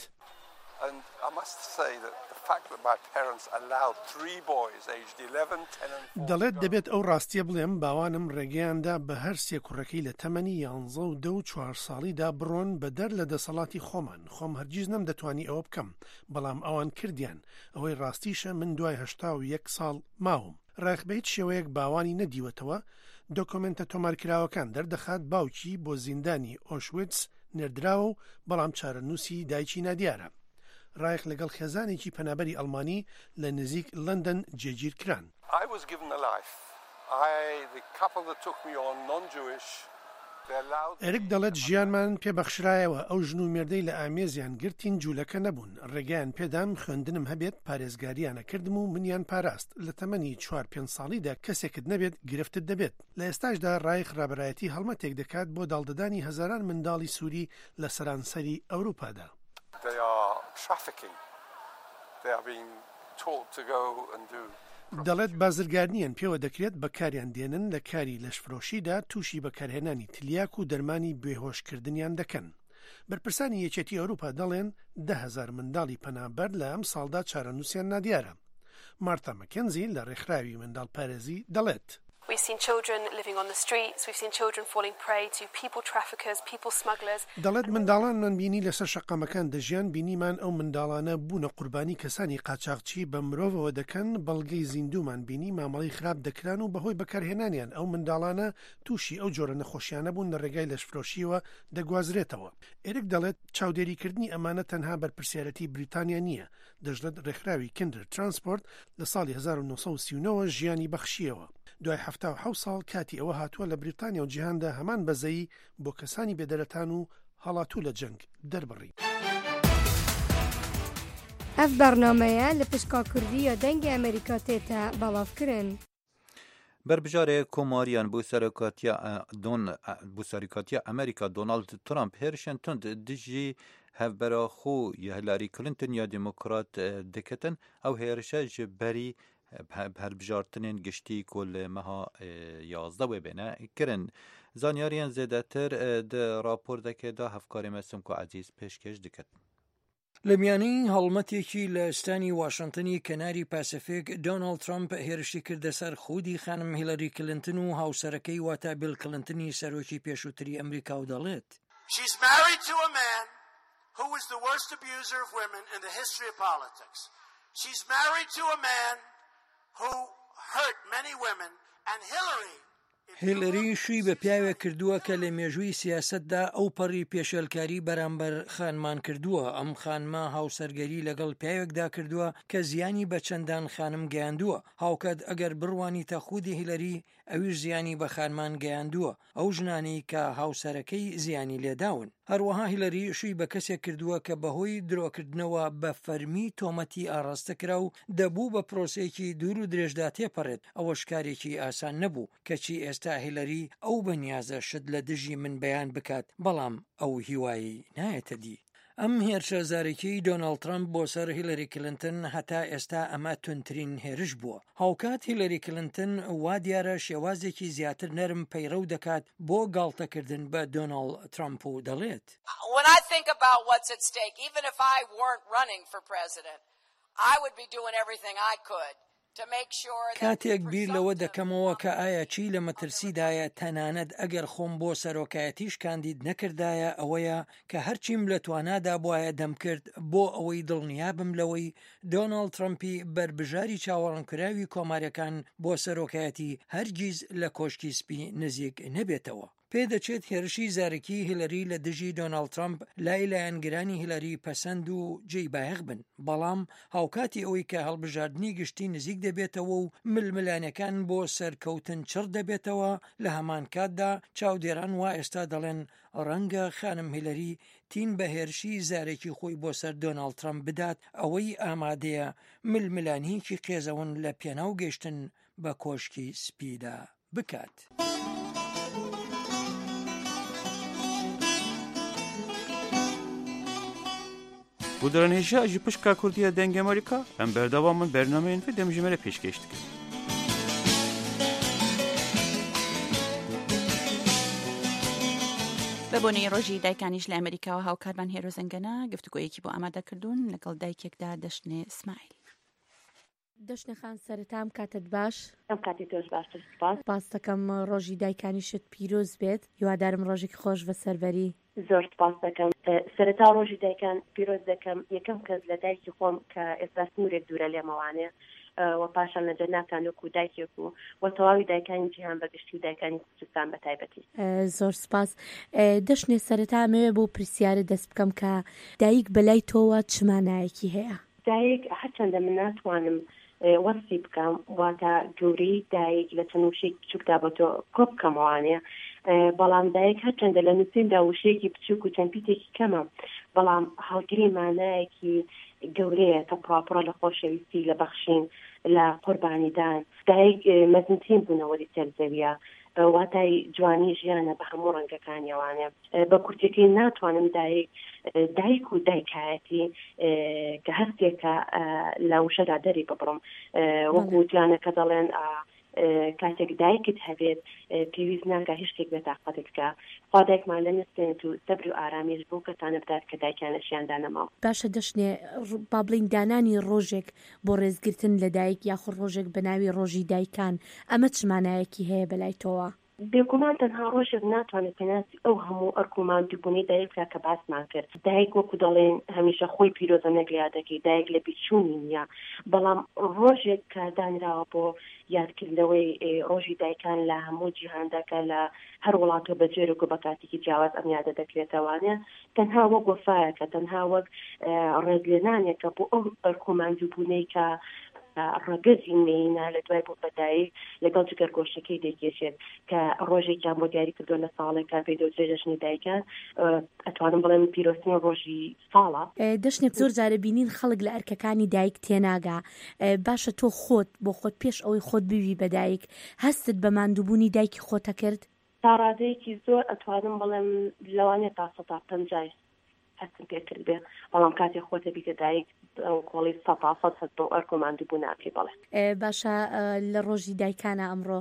دەڵێت دەبێت ئەو ڕاستیە بڵێم باوانم ڕێگەیاندا بە هەر سێ کوڕەکەی لە تەمەنی 11 و 2 و 4 ساڵیدا بڕۆن بە دەر لە دەسەڵاتی خۆم هەرگیز نەمدەتوانی ئەوە بکەم بەڵام ئەوان کردیان ئەوەی ڕاستیشە من دوای 81 ساڵ ماوم. ڕێخ بە هیچ شێوەیەک باوانی نەدیوەتەوە دۆکۆمنتە تۆمارکراوەکان دەردەخات باوکی بۆ زیندانی ئۆشویتس نێردراوە و بەڵام چارەنووسی دایکی نادیارە. ڕایخ لەگەڵ خێزانێکی پەنابەری ئەڵمانی لە نزیک لەندەن جێگیر کران. ئەرک دەڵێت ژیانمان پێبەخشرایەوە ئەو ژن و مێردەی لە ئامێزیان گرتین جوولەکە نەبوون ڕێگەیان پێدام خوێندنم هەبێت پارێزگاریانە کردم و منیان پاراست لە تەمەنی 4-5 ساڵیدا کەسێکت نەبێت گرفتت دەبێت لە ئێستاشدا ڕای خراپەرایەتی هەڵمەتێک دەکات بۆ داڵدەدانی هەزاران منداڵی سووری لە سەرانسەری ئەوروپادا. دەڵێت بازرگانیان پێوە دەکرێت بەکاریان دێنن لە کاری لەشفرۆشیدا تووشی بەکارهێنانی تلیاک و دەرمانی بێهۆشکردنیان دەکەن. بەرپرسانی یەکێتی ئەوروپا دەڵێن 10,000 منداڵی پەنابەر لە ئەم ساڵدا چارەنووسیان نادیارە. مارتا مەکێنزی لە ڕێکخراوی منداڵ پارێزی دەڵێت. We've seen children living on the streets, we've seen children falling prey to people traffickers, people smugglers. دەڵێت منداڵانمان بینی لەسەر شەقامەکان دەژیان بینیمان ئەو منداڵانە بوونە قوربانی کەسانی قاچاقچی بە مرۆڤەوە دەکەن بەڵگەی زیندومان بینی مامەڵی خراپ دەکران و بەهۆی بەکارهێنانیان ئەو منداڵانە تووشی ئەو جۆرە نەخۆشیانە بوون لە ڕێگای لەشفرۆشیەوە دەگوازرێتەوە. ئێرک دەڵێت چاودێریکردنی ئەمانە تەنها بەرپرسیارەتی بریتانیا نییە. دەژڵێت ڕێکخراوی کندر ترانسپۆرت لە ساڵی 1939 ژیانی بەخشیەوە. دوای 77 ساڵ کاتی ئەوە هاتووە لە بریتانیا و جیهاندا هەمان بەزەیی بۆ کەسانی بێدەرەتان و هەڵاتوو لە جەنگ دەربڕی. ئەف بەرنامەیە لە پشکا کوردیە دەنگی ئەمریکا تێتە بەڵاوکردن. بربژارê Komaryan bû serokatiya Amerîka Donald Trump herişên tund dijî hevbera xwe ya Hillary Clinton ya Demokrat diketin ew hêrişe ji berî هەربژارتنên giştî ku li meha 11 wê bêne kirin. Zanyariyên zêdetir di rapordekê da hevkarê Mesum ku Ezîz pêşkêş dikin. لە میانەی هەڵمەتێکی لە ئێستانی واشنگتنی کەناری پاسیفیک دۆناڵد ترامپ هێرشی کردە سەر خودی خانم هیلاری کلنتن و هاوسەرەکەی واتە بیل کلنتنی سەرۆکی پێشووتری ئەمریکا و دەڵێت She's married to a man who was the worst abuser of women in the history of politics. She's married to a man who hurt many women and هیلاری شووی بە پیاوێ کردووە کە لە مێژووی سیاسەتدا ئەو پەڕی پێشێلکاری بەرامبەر خانمان کردووە. ئەم خانمە هاوسەرگەری لەگەڵ پیاوێکدا کردووە کە زیانی بە چەندان خانم گەیاندووە. هاوکات ئەگەر بڕوانی تەخودی هیلاری ئەویش زیانی بە خانمان گەیاندووە ئەو ژنانەی کە هاوسەرەکەی زیانی لێداون. هەروەها هیلاری شووی بە کەسێک کردووە کە بەهۆی درۆکردنەوە بە فەرمی تۆمەتی ئاڕاستەکرا و دەبوو بە پرۆسێکی دوور و درێژدا تێپەڕێت. ئەوە شکارێکی ئاسان نەبوو کەچی ئێستا هیلاری ئەو بەنیازە شت لە دژی من بەیان بکات بەڵام ئەو هیوایی نایەتە دی. ئەم هێرشە زارێکی دۆناڵد ترامپ بۆ سەر هیلاری کلنتن هەتا ئێستا ئەمە تونترین هێرش بووە. هاوکات هیلاری کلنتن وا دیارە شێوازێکی زیاتر نەرم پەیڕەو دەکات بۆ گاڵتەکردن بە دۆناڵد ترامپ و دەڵێت When I think about what's at stake, even if I weren't running for president, I would be doing everything I could. کاتێک بیر لەوە دەکەمەوە کە ئایا چی لە مەترسیدایە تەنانەت ئەگەر خۆم بۆ سەرۆکایەتیش کاندید نەکردایە ئەوەیە کە هەرچیم لە توانادا بواە دەمکرد بۆ ئەوەی دڵنیابم لەوەی دۆناڵد ترامپی بربژاری چاوەڕانکراوی کۆماریەکان بۆ سەرۆکایەتی هەرگیز لە کۆشکی سپی نزیک نەبێتەوە. پێدەچێت هێرشی زارێکی هیلاری لە دژی دۆناڵد ترامپ لای لایەنگرانی هیلاری پەسەند و جێی بایەخ بن. بەڵام هاوکاتی ئەوەی کە هەڵبژاردننی گشتی نزیک دەبێتەوە و ململانەکان بۆ سەرکەوتن چڕ دەبێتەوە لە هەمان کاتدا چاودێران وا ئێستا دەڵێن ڕەنگە خانم هیلاری تین بە هێرشی زارێکی خۆی بۆ سەر دۆناڵد ترامپ بدات ئەوەی ئامادەیە ململانیکی قێزەون لە پێناو گەشتن بە کۆشکی سپیدا بکات. Bu dönemde ji pişka Kurdiya deng Amerika em berdewamın bernameyên ve demjimere pêşkêş dikin. بەبوونەی ڕۆژی دایکانیش لە ئەمریکاوە هاوکارمان هێرۆزەنگەنە گفتوگۆیەکی بۆ ئامادەکردوون لەگەڵ دایکێکدا دەشنێ ئسماعیل. دەشنەخان سەرەتام کاتت باش ئەم کاتی تۆش باشتر سپاس. باس دەکەم ڕۆژی دایکانیشت پیرۆز بێت. هیوادارم ڕۆژێکی خۆش بە سەربەری. زۆر سپاس دەکەم. سەرەتا ڕۆژی دایکان پیرۆز دەکەم یەکەم کەس لە دایکی خۆم کە ئێستا سنوورێک دوورە لێمەوانێ و پاشان لە جەناتان وەکو دایکێک و تەواوی دایکانی جیهان بەگشتی و دایکانی کوردستان بە تایبەتی. زۆر سپاس. دەشنێ سەرەتا مەوێ بۆ پرسیارە دەست بکەم کە دایک بەلای تۆوە چ مانایەکی هەیە؟ دایک هەرچەندە من ناتوانم وەرسی بکەم واتە گەورەی دایک لە چەند وشێکی بچووکدا بۆ تۆ کۆ بکەمەوانێ بەڵام دایک هەرچەندە لە نووسیندا وشەیەکی بچووک و چەمپیتێکی کەمە بەڵام هەڵگری مانایەکی گەورەیە کە پڕاپڕە لە خۆشەویستی لە بەخشین لە قوربانیدان دایک مەزنترین بوونەوەی سەرزەویە واتای جوانی ژیانە بە هەموو ڕەنگەکانیەوانێ بە کورتەکەی ناتوانم دایک و دایکایەتی کە هەستێکە لە وشەدا دەری ببڕم وەکو جوانەکە دەڵێن کاتێک دایکت هەبێت پێویست ناکە هیچ شتێک بێتاقەتت بکە خوا دایکمان لە نستێنێت و سەبر و ئارامێش بۆ کەسانە بدات کە دایکیانەشیاندا نەماوە. باشە دەشنێ با بڵین دانانی ڕۆژێک بۆ ڕێزگرتن لە دایک یاخود ڕۆژێک بە ناوی ڕۆژی دایکان ئەمە چمانایەکی هەیە بەلای تۆوە؟ بێگومان تەنها ڕۆژێک ناتوانێت پێناسی ئەو هەموو ئەرکومان دووبوونی دایکە کە باسمان کرد دایک وەکو دەڵێن هەمیشە خۆی پیرۆزە نەگریا دەکەی دایک لە بیچوونی نییە بەڵام ڕۆژێک کە دانراوە بۆ یادکردنەوەی ڕۆژی دایکان لە هەموو جیهانداکە لە هەر وڵاتۆ بەجێرێک و بە کاتێکی جیاواز ئەم یادە دەکرێتەوانێ تەنها وەک وەفایەکە تەنها وەک ڕێزلێنانێکە بۆ ئەو ئەرکومان دووبوونەی کە ڕگەزی مینە لە دوای بۆ بەدایی لەگەڵ جگەرگۆشتەکەی دەیکێشێت کە ڕۆژێکیان بۆ دیاری کردو لە ساڵێکە پێی دەوترێت جەژنی دایکان ئەتوانم بڵێم پیرۆستنی ڕۆژی ساڵە دەشنێت زۆر جارە بینین خەڵک لە ئەرکەکانی دایک تێناگا باشە تۆ خۆت بۆ خۆت پێش ئەوەی خۆت بوی بە دایک هەستت بە ماندووبوونی دایکی خۆتە کرد تا ڕادەیەکی زۆر ئەتوانم بڵێم لەوانێت تا 150 هەستم پێ کرد بێ بەڵام کاتێک خۆتە بیکە دایک کۆڵی 100 بۆ ئەرکۆماندوو بوو ناکەی بڵێ باشە لە ڕۆژی دایکانە ئەمڕۆ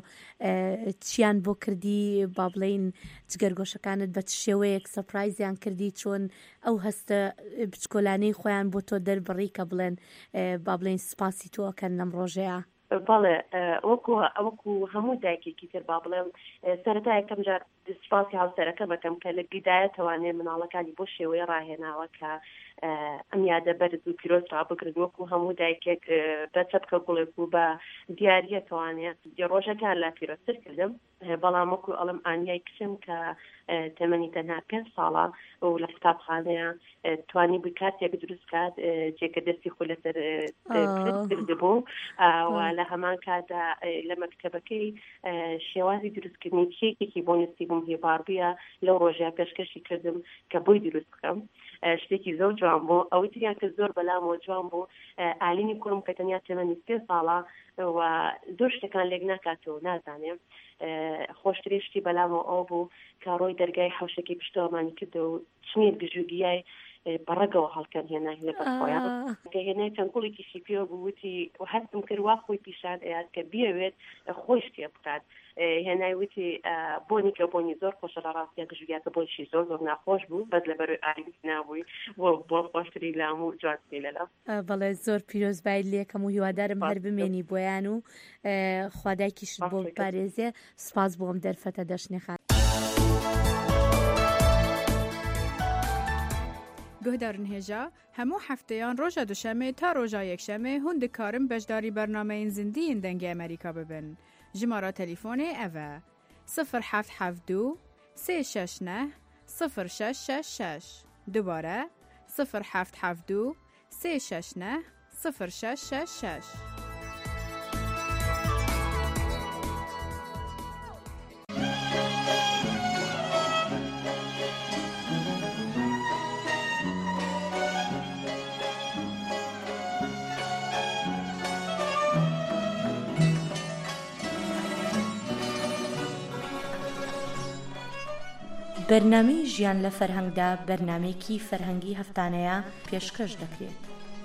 چیان بۆ کردی با بڵین جگەرگۆشەکانت بە شێوەیەک سەپرایزیان کردی چۆن ئەو هەستە بچکۆلانەی خۆیان بۆ تۆ دەربڕی کە بڵێن با بڵین سپاسی تۆکەن لەم ڕۆژەیە بەڵێ وەکو هەموو دایکێکی تر با بڵێم سەرەتا یەکەم جار سپاسی هاوسەرەکە بەکەم کە لە بیدایە توانێت مناڵەکانی بۆ شێوەیە ڕاهێناوە کە ئەم یادە بەرز و پیرۆز ڕابگرن وەکو هەموو دایکێک بەچە بکە گوڵێک و بە دیاریە توانێت ڕۆژەکان لا پیرۆزتر کردم بەڵام وەکو ئەڵم ئانیای کچم کە تەمەنی تەنها 5 ساڵە و لە قوتابخانەیە توانی بووی کاتێک دروست کات جێکە دەستی خۆ لەسەر کردبوو و لە هەمان کاتدا لە مەکتەبەکەی شێوازی دروستکردنی کێکێکی بۆ نووسی بووم هێبار بووە لەو ڕۆژە پێشکەشی کردم کە بۆی دروست بکەم شتێکی زۆر جوان بوو ئەوەی تریان کە زۆر بەلامەوە جوان بوو ئالینی کوڕم کە تەنیا تەمەنی 3 ساڵە و زۆر شتەکان لێک ناکاتەوە نازانێم خۆشتری شتی بەلامەوە ئەو بوو کە ڕۆی دەرگای حەوشەکەی پشتەوەمانی کرد و چنێر بژوگیای بەڕێگەوە هەڵکەن هێنای لە بەخۆیان کە هێنای چەنگوڵێکیشی پێوە بووتی و هەستم کرد وا خۆی پیشان ئەیاد کە بیەوێت خۆی شتێ بکات هێنای وتی بۆنی کە بۆنی زۆر خۆشە لە ڕاستیان گژوگیاکە بۆشی زۆر زۆر ناخۆش بوو بەس لە بەروی ئاریت نابووی بۆ خۆشتری لام و جوانسی لەلا بەڵێ زۆر پیرۆزبای لێکەم و هیوادارم هەر بمێنی بۆیان و خوادایکیشت بۆ پارێزێ سپاس بۆم دەرفەتە دەشنێخان گهدارن هێژا هەموو هەفتەیان ڕۆژە دوشەمێ تا ڕۆژە یەکشەمێ هون دکارم بەشداری بەرنامەین زیندین دەنگی ئەمریکا ببن ژمارە تەلیفۆنێ ئەڤە 0772 369 0666 دوبارە 0772 369 0666 بەرنامەی ژیان لە فەرهەنگدا بەرنامەیەکی فەرهەنگی هەفتانەیە پێشکەش دەکرێت.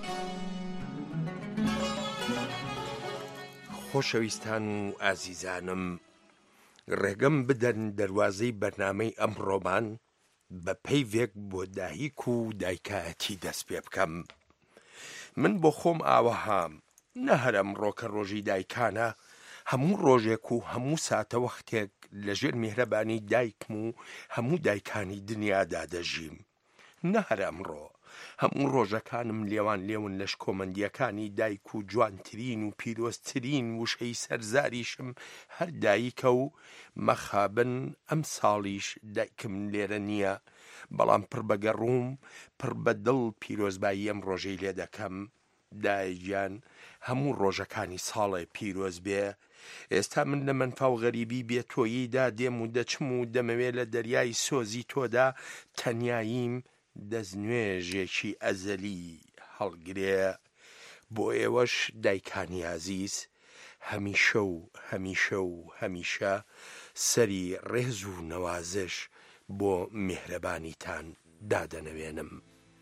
خۆشەویستان و ئازیزانم ڕێگەم بدەن دەواازەی بەرنامەی ئەمڕۆمان بە پەیوێک بۆ دایک و دایکایەتی دەست پێ بکەم. من بۆ خۆم ئاوەهام نە هەر ئەمڕۆکە ڕۆژی دایکانە هەموو ڕۆژێک و هەموو ساتە وەختێک لەژێر میهرەبانی دایکم و هەموو دایکانی دنیادا دەژیم. نە هەر ئەمڕۆ هەموو ڕۆژەکانم لێون لەش کۆمەندیەکانی دایک و جوانترین و پیرۆزترین وشەی سەرزاریشم هەر دایکە و مەخابن ئەم ساڵیش دایکم لێرە نییە بەڵام پڕ بەگەڕوم پڕ بە دڵ پیرۆزبایی ئەم ڕۆژەی لێ دەکەم دایگیان هەموو ڕۆژەکانی ساڵی پیرۆز بێ. ئێستا من لە منفاو غەریبی بێتۆییدا دێم و دەچم و دەمەوێت لە دەریای سۆزی تۆدا تەنیاییم دەستنوێژێکی ئەزەلی هەڵگرێ. بۆ ئێوەش دایکانی عزیز هەمیشە و هەمیشە و هەمیشە سەری ڕێز و نەوازش بۆ میهرەبانیتان دادەنەوێنم.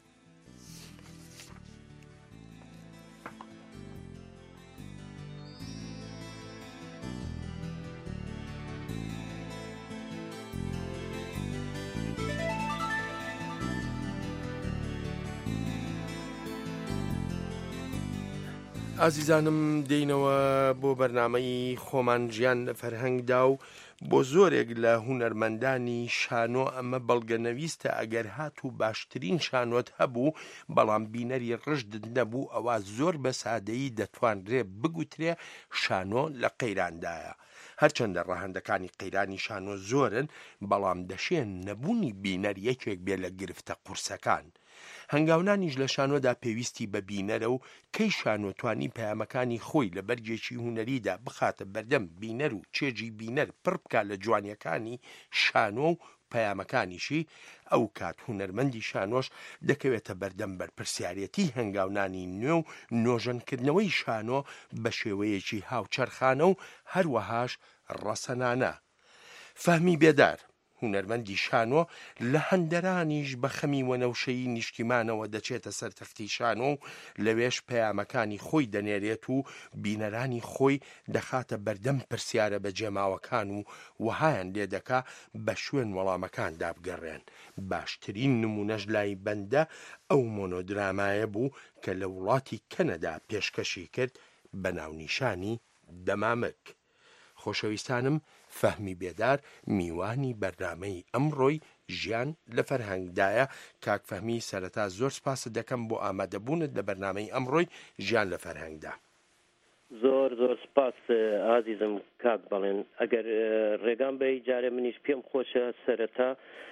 ئازیزانم دێینەوە بۆ بەرنامەی خۆمان ژیان لە فەرهەنگدا و بۆ زۆرێک لە هونەرمەندانی شانۆ ئەمە بەڵگەنەویستە ئەگەر هات و باشترین شانۆت هەبوو بەڵام بینەری ڕژدت نەبوو ئەوە زۆر بە سادەیی دەتوانرێ بگوترێ شانۆ لە قەیراندایە. هەرچەندە ڕەهەندەکانی قەیرانی شانۆ زۆرن بەڵام دەشێن نەبوونی بینەر یەکێک بێ لە گرفتە قورسەکان. هەنگاونانیش لە شانۆدا پێویستی بە بینەرە و کەی شانۆتوانی پەیامەکانی خۆی لە بەرگێکی هونەریدا بخاتە بەردەم بینەر و چێژی بینەر پڕ بکات لە جوانیەکانی شانۆ و پەیامەکانیشی ئەو کات هونەرمەندی شانۆش دەکەوێتە بەردەم بەرپرسیارەتی هەنگاونانی نوێ و نۆژەنکردنەوەی شانۆ بە شێوەیەکی هاوچەرخانە و هەروەهاش ڕەسەنانە. فەهمی بێدار هونەرمەندی شانۆ لە هەندەرانیش بە خەمی وەنەوشەی نیشتیمانەوە دەچێتە سەر تەختی شانۆ و لەوێش پەیامەکانی خۆی دەنێرێت و بینەرانی خۆی دەخاتە بەردەم پرسیارە بە جێماوەکان و وەهایان لێ دەکا بە شوێن وەڵامەکاندا بگەڕێن. باشترین نمونەش لای بەندە ئەو مۆنۆدرامایە بوو کە لە وڵاتی کەنەدا پێشکەشی کرد بە ناونیشانی دەمامک. خۆشەویستانم فەهمی بێدار میوانی بەرنامەی ئەمڕۆی ژیان لە فەرهەنگدایە. کاک فەهمی سەرەتا زۆر سپاس دەکەم بۆ ئامادەبوونت لە بەرنامەی ئەمڕۆی ژیان لە فەرهەنگدا. زۆر سپاس ئازیزم کاک بەڵێن ئەگەر ڕێگام بە جارە منیش پێم خۆشە سەرەتا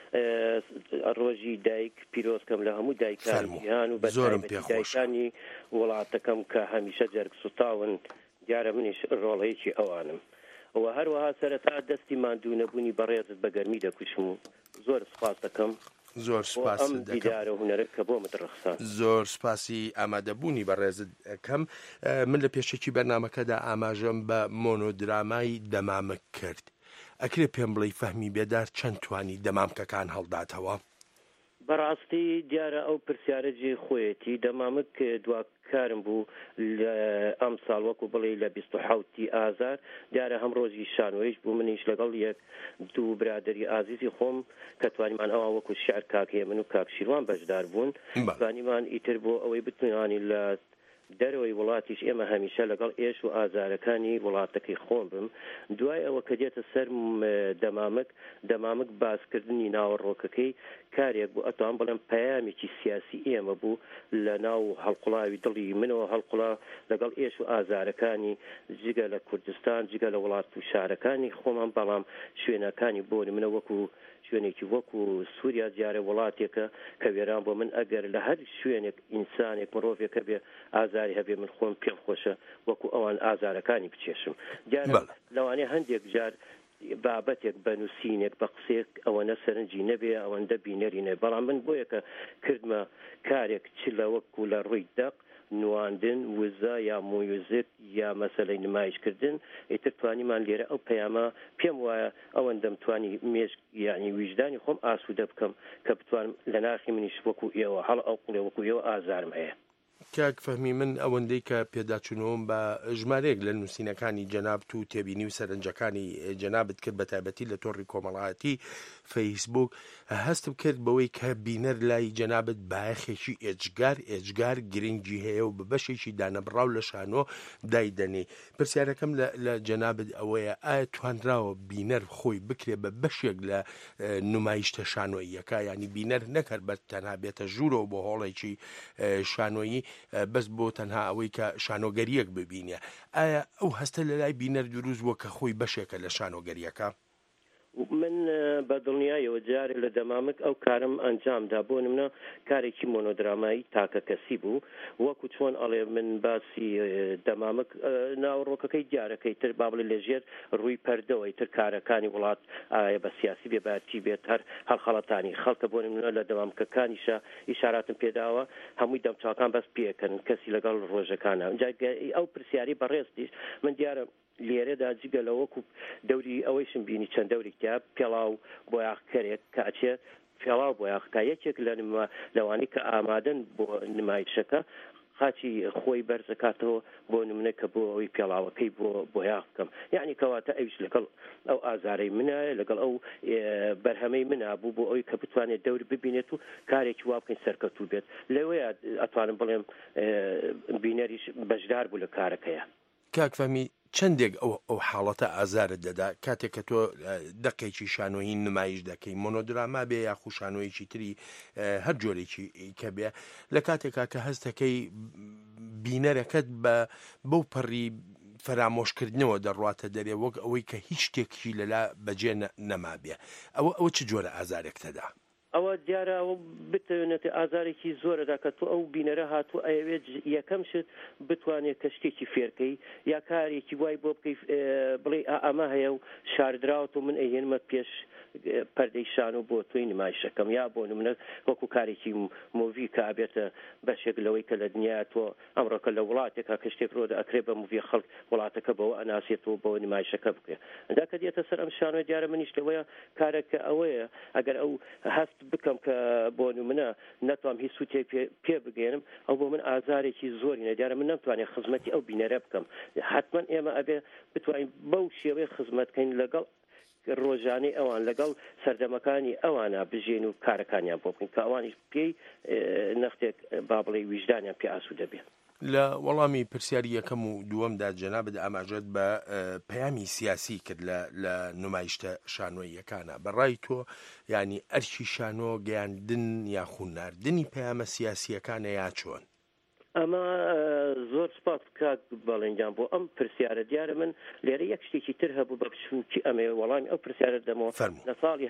ڕۆژی دایک پیرۆزکەم لە هەموو دایکانی جیهان و بەتایبەتی دایکانی وڵاتەکەم کە هەمیشە جەرگ سوتاون دیارە منیش ڕۆڵەیەکی ئەوانم. و هەروەها سەرەتا دەستی ماندوو نەبوونی بەڕێزت بە گەرمی دەکوشم و زۆر سپاس دەکەم. زۆر سپاس دیدارە هونەرە کە بۆ متڕخسان. زۆر سپاسی ئامادەبوونی بەڕێزت دەکەم. من لە پێشێکی بەرنامەکەدا ئاماژەم بە مۆنۆدرامای دەمامک کرد. ئەکرێ پێم بڵێ فەهمی بێدار چەند توانی دەمامکەکان هەڵداتەوە؟ بەڕاستی دیارە ئەو پرسیارەجێ خۆیەتی دەمامک دواکارم بوو ئەم ساڵ وەکو بڵێ لە 27 ئازار دیارە هەم ڕۆژی شانۆیش بوو منیش لەگەڵ یەک دوو برادری ئازیزی خۆم کە توانیمان ئەوە وەکو شعر کاکەیە من و کاک شیروان بەشدار بوون توانیمان ئیتر بۆ ئەوەی بتوانانی لە دەرەوەی وڵاتیش ئێمە هەمیشە لەگەڵ ئێش و ئازارەکانی وڵاتەکەی خۆم بم. دوای ئەوە کە دێتە سەر دەمامک باسکردنی ناوەڕۆکەکەی کارێک بوو ئەتوان بڵێم پەیامێکی سیاسی ئێمە بوو لە ناو هەڵقوڵاوی دڵی منەوە هەڵقوڵا لەگەڵ ئێش و ئازارەکانی جگە لە کوردستان جگە لە وڵات و شارەکانی خۆمان بەڵام شوێنەکانی بۆ منە وەکو شوێنێکی وەکو سووریا جارە وڵاتێکە کە وێران بۆ من ئەگەر لە هەر شوێنێک ئینسانێک مرۆڤێکە بێ ئازاری هەبێ من خۆم پێم خۆشە وەکو ئەوان ئازارەکانی بچێشم. دیارە لەوانەیە هەندێک جار بابەتێک بە نووسینێک بە قسێک ئەوەنە سەرنجی نەبێ ئەوەندە بینەری نێ بەڵام من بۆیە کە کردمە کارێک چ لە وەکو لە ڕووی دەق نواندن وزە یا مویوزیک یا مەسەلەی نمایشکردن ئیتر توانیمان لێرە ئەو پەیامە پێم وایە ئەوەندەم توانی مێشک یعنی ویژدانی خۆم ئاسوودە بکەم کە بتوانم لە ناخی منیش وەکو ئێوە هەڵ ئەو قوڵێ وەکو ئێوە ئازارم هەیە. کاک فەهمی من ئەوەندەی کە پێداچوونەوەم بە ژمارەیەک لە نووسینەکانی جەنابەت و تێبینی و سەرنجەکانی جەنابەت کرد بە تایبەتی لە تۆڕی کۆمەڵایەتی فەیسبوک هەستم کرد بەوەی کە بینەر لای جەنابەت بایەخێکی ئێجگار گرنگی هەیە و بە بەشێکی دانەبڕاو لە شانۆ دایدەنێ. پرسیارەکەم لە جەنابەت ئەوەیە ئایا توانراوە بینەر خۆی بکرێ بە بەشێک لە نمایشتە شانۆییەکە ینی بینەر نەکرد بە تەنها بێتە ژوورەوە بۆ هۆڵێکی شانۆیی بەس بۆ تەنها ئەوەی کە شانۆگەریەک ببینێ. ئایا ئەو هەستە لە لای بینەر دروست بووە کە خۆی بەشێکە لە شانۆگەریەکە؟ من بە دڵنیایەوە جارێ لە دەمامک ئەو کارم ئەنجامدا بۆ نمونە کارێکی مۆنۆدرامایی تاکە کەسی بوو وەکو چۆن ئەڵێ من باسی دەمامک ناوڕۆکەکەی دیارەکەی تر با بڵێ لەژێر ڕووی پەردەوەی تر کارەکانی وڵات ئایا بە سیاسی بێبارتی بێت هەر هەڵخەڵەتانی خەڵکە بۆ نمونە لە دەمامکەکانیشە ئیشاراتم پێداوە هەمووی دەمچاکان بەس پێکەن کەسی لەگەڵ ڕۆژەکانە ئەو پرسیاری بەڕێستیش من دیارە لێرەدا جگە لە وەکو دەوری ئەوەیشم بینی چەند دەوری کتاب پێڵاو بۆ یاخکەرێک کاچێ پێڵاو بۆ یاخکە یەکێک لە لەوانی کە ئامادەن بۆ نمایشەکە خاچی خۆی بەرزەکاتەوە بۆ نمونە کە بۆ ئەوی پێڵاوەکەی بۆ یاخ بکەم یعنی کەواتە ئەویش لەگەڵ ئەو ئازارەی منە لەگەڵ ئەو بەرهەمەی منە بوو بۆ ئەوی کە بتوانێت دەور ببینێت و کارێکی وا بکەین سەرکەوتوو بێت لەوەیە ئەتوانم بڵێم بینەریش بەشدار بوو لە کارەکەیە. کاکفەمی چەندێک ئەو حاڵەتە ئازارت دەدا کاتێک کە تۆ دەقێکی شانۆیی نمایش دەکەی مۆنۆدراما بێ یاخو شانۆیەکی تری هەر جۆرێکی کە بێ لە کاتێکا کە هەستەکەی بینەرەکەت بەو پەڕی فەرامۆشکردنەوە دەڕواتە دەرێ وەک ئەوەی کە هیچ شتێکی لەلا بەجێ نەما بێ ئەوە چ جۆرە ئازارێکتەدا؟ ئەوە دیارە ئەوە بتوێنێت ئازارێکی زۆرەدا کە تۆ ئەو بینەرە هاتوو ئەوێت یەکەم شت بتوانێت کە شتێکی فێرکەی یا کارێکی وای بۆ بکەی بڵێ ئەمە هەیە و شاردراوت و من ئەهێنمە پێش پەردەی شان و بۆ تۆی نمایشەکەم یا بۆ نمونە وەکو کارێکی موڤی کە ئابێتە بەشێک لەوەی کە لە دنیا تۆ ئەمڕۆکە لە وڵاتێکا کە شتێک ڕۆدا ئەکرێ بە موڤی خەڵک وڵاتەکە بەوە ئەناسێتەوە بەوە نمایشەکە بکرێت ئەدا کە دێتە سەر ئەم شانۆی دیارە منیش لەوەیە کارێکە ئەوەیە ئەگەر ئەو هەست بکەم کە بۆ نمونە نەتوانم هیچ سووتێ پێ بگەێنم ئەو بۆ من ئازارێکی زۆری نەدیارە من نەمتوانێت خزمەتی ئەو بینەرە بکەم حتما ئێمە ئەبێ بتوانین بەو شێوەیە خزمەتکەین لەگەڵ ڕۆژانەی ئەوان لەگەڵ سەردەمەکانی ئەوانە بژێن و کارەکانیان بۆ بکەین کە ئەوانیش پێی نەختێک با بڵێ ویژدانیان پێ ئاسوودە دەبێت. لە وەڵامی پرسیاری یەکەم و دووەمدا جەنابەت ئاماژەت بە پەیامی سیاسی کرد لە نمایشتە شانۆییەکانە بەڕای تۆ ینی ئەرکی شانۆ گەیاندن یا خووناردنی پەیامە سیاسیەکانە یا چۆن؟ ئەمە زۆر سپاس کاک بەڵێنجان بۆ ئەم پرسیارە دیارە من لێرە یەک شتێکی تر هەبوو بە بچووکی ئەمێ وەڵامی ئەو پرسیارە دەمەوە لە ساڵی